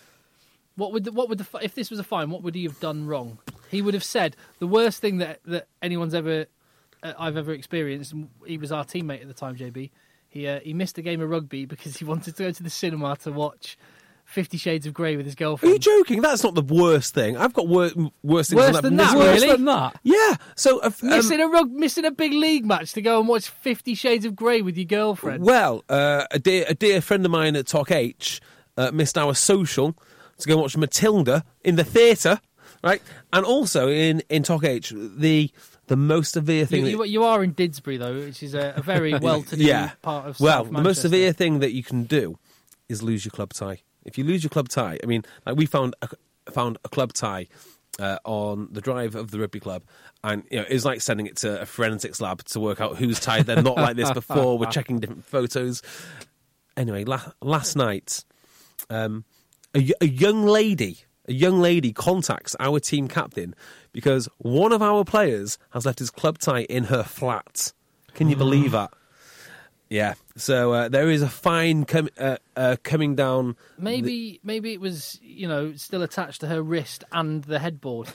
If this was a fine, what would he have done wrong? He would have said the worst thing that anyone's ever I've ever experienced. He was our teammate at the time, JB. He missed a game of rugby because he wanted to go to the cinema to watch 50 Shades of Grey with his girlfriend. Are you joking? That's not the worst thing. I've got worse things Worse than than that, Worse really? than that? Yeah. So Missing a big league match to go and watch 50 Shades of Grey with your girlfriend. Well, a dear friend of mine at Talk H missed our social to go and watch Matilda in the theatre, right? And also in Talk H, the most severe thing... You are in Didsbury, though, which is a very well-to-do part of South Well, the most Manchester. severe thing that you can do is lose your club tie. If you lose your club tie, I mean, like we found a club tie on the drive of the rugby club, and it was like sending it to a forensics lab to work out who's tied. They're not like this before. We're checking different photos. Anyway, last night, a young lady contacts our team captain because one of our players has left his club tie in her flat. Can you believe that? Yeah, so there is a fine coming down. Maybe it was still attached to her wrist and the headboard,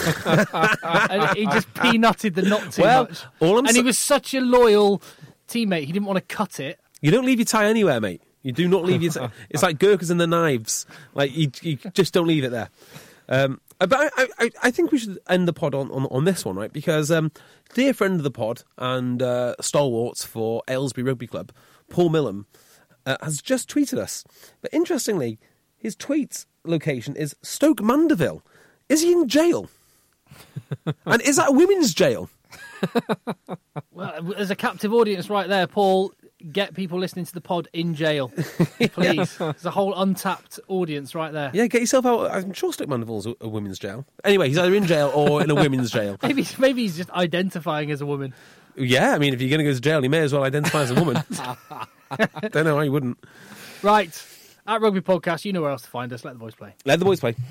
and he just peanutted the knot too much. He was such a loyal teammate, he didn't want to cut it. You don't leave your tie anywhere, mate. You do not leave your tie. It's like Gurkhas and the knives. Like you just don't leave it there. But I think we should end the pod on this one, right? Because dear friend of the pod and stalwarts for Aylesbury Rugby Club, Paul Millam, has just tweeted us. But interestingly, his tweet location is Stoke Mandeville. Is he in jail? And is that a women's jail? Well, there's a captive audience right there, Paul. Get people listening to the pod in jail, please. There's a whole untapped audience right there. Yeah, get yourself out. I'm sure Stoke Mandeville's a women's jail. Anyway, he's either in jail or in a women's jail. Maybe he's just identifying as a woman. Yeah, I mean, if you're going to go to jail, you may as well identify as a woman. Don't know why you wouldn't. Right. At Rugby Podcast, you know where else to find us. Let the boys play. Let the boys play.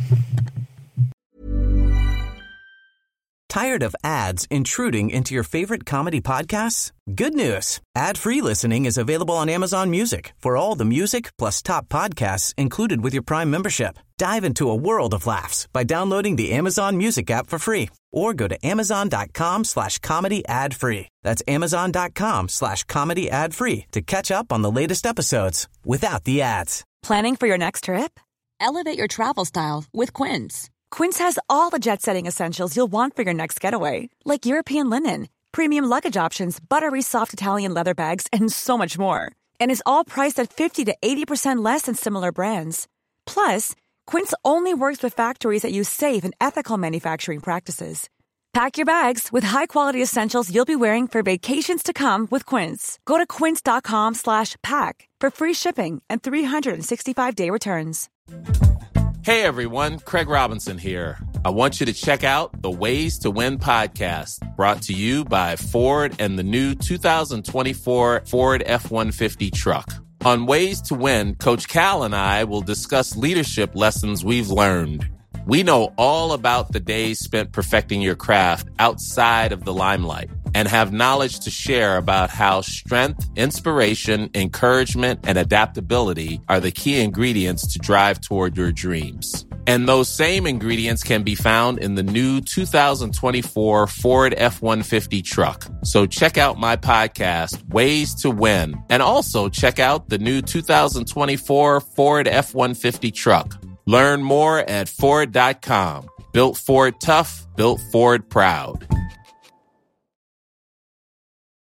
Tired of ads intruding into your favorite comedy podcasts? Good news. Ad-free listening is available on Amazon Music for all the music plus top podcasts included with your Prime membership. Dive into a world of laughs by downloading the Amazon Music app for free or go to amazon.com/comedy ad-free. That's amazon.com/comedy ad-free to catch up on the latest episodes without the ads. Planning for your next trip? Elevate your travel style with Quince. Quince has all the jet-setting essentials you'll want for your next getaway, like European linen, premium luggage options, buttery soft Italian leather bags, and so much more. And is all priced at 50 to 80% less than similar brands. Plus, Quince only works with factories that use safe and ethical manufacturing practices. Pack your bags with high-quality essentials you'll be wearing for vacations to come with Quince. Go to quince.com/pack for free shipping and 365-day returns. Hey everyone, Craig Robinson here. I want you to check out the Ways to Win podcast, brought to you by Ford and the new 2024 Ford F-150 truck. On Ways to Win, Coach Cal and I will discuss leadership lessons we've learned. We know all about the days spent perfecting your craft outside of the limelight and have knowledge to share about how strength, inspiration, encouragement, and adaptability are the key ingredients to drive toward your dreams. And those same ingredients can be found in the new 2024 Ford F-150 truck. So check out my podcast, Ways to Win, and also check out the new 2024 Ford F-150 truck. Learn more at Ford.com. Built Ford tough, built Ford proud.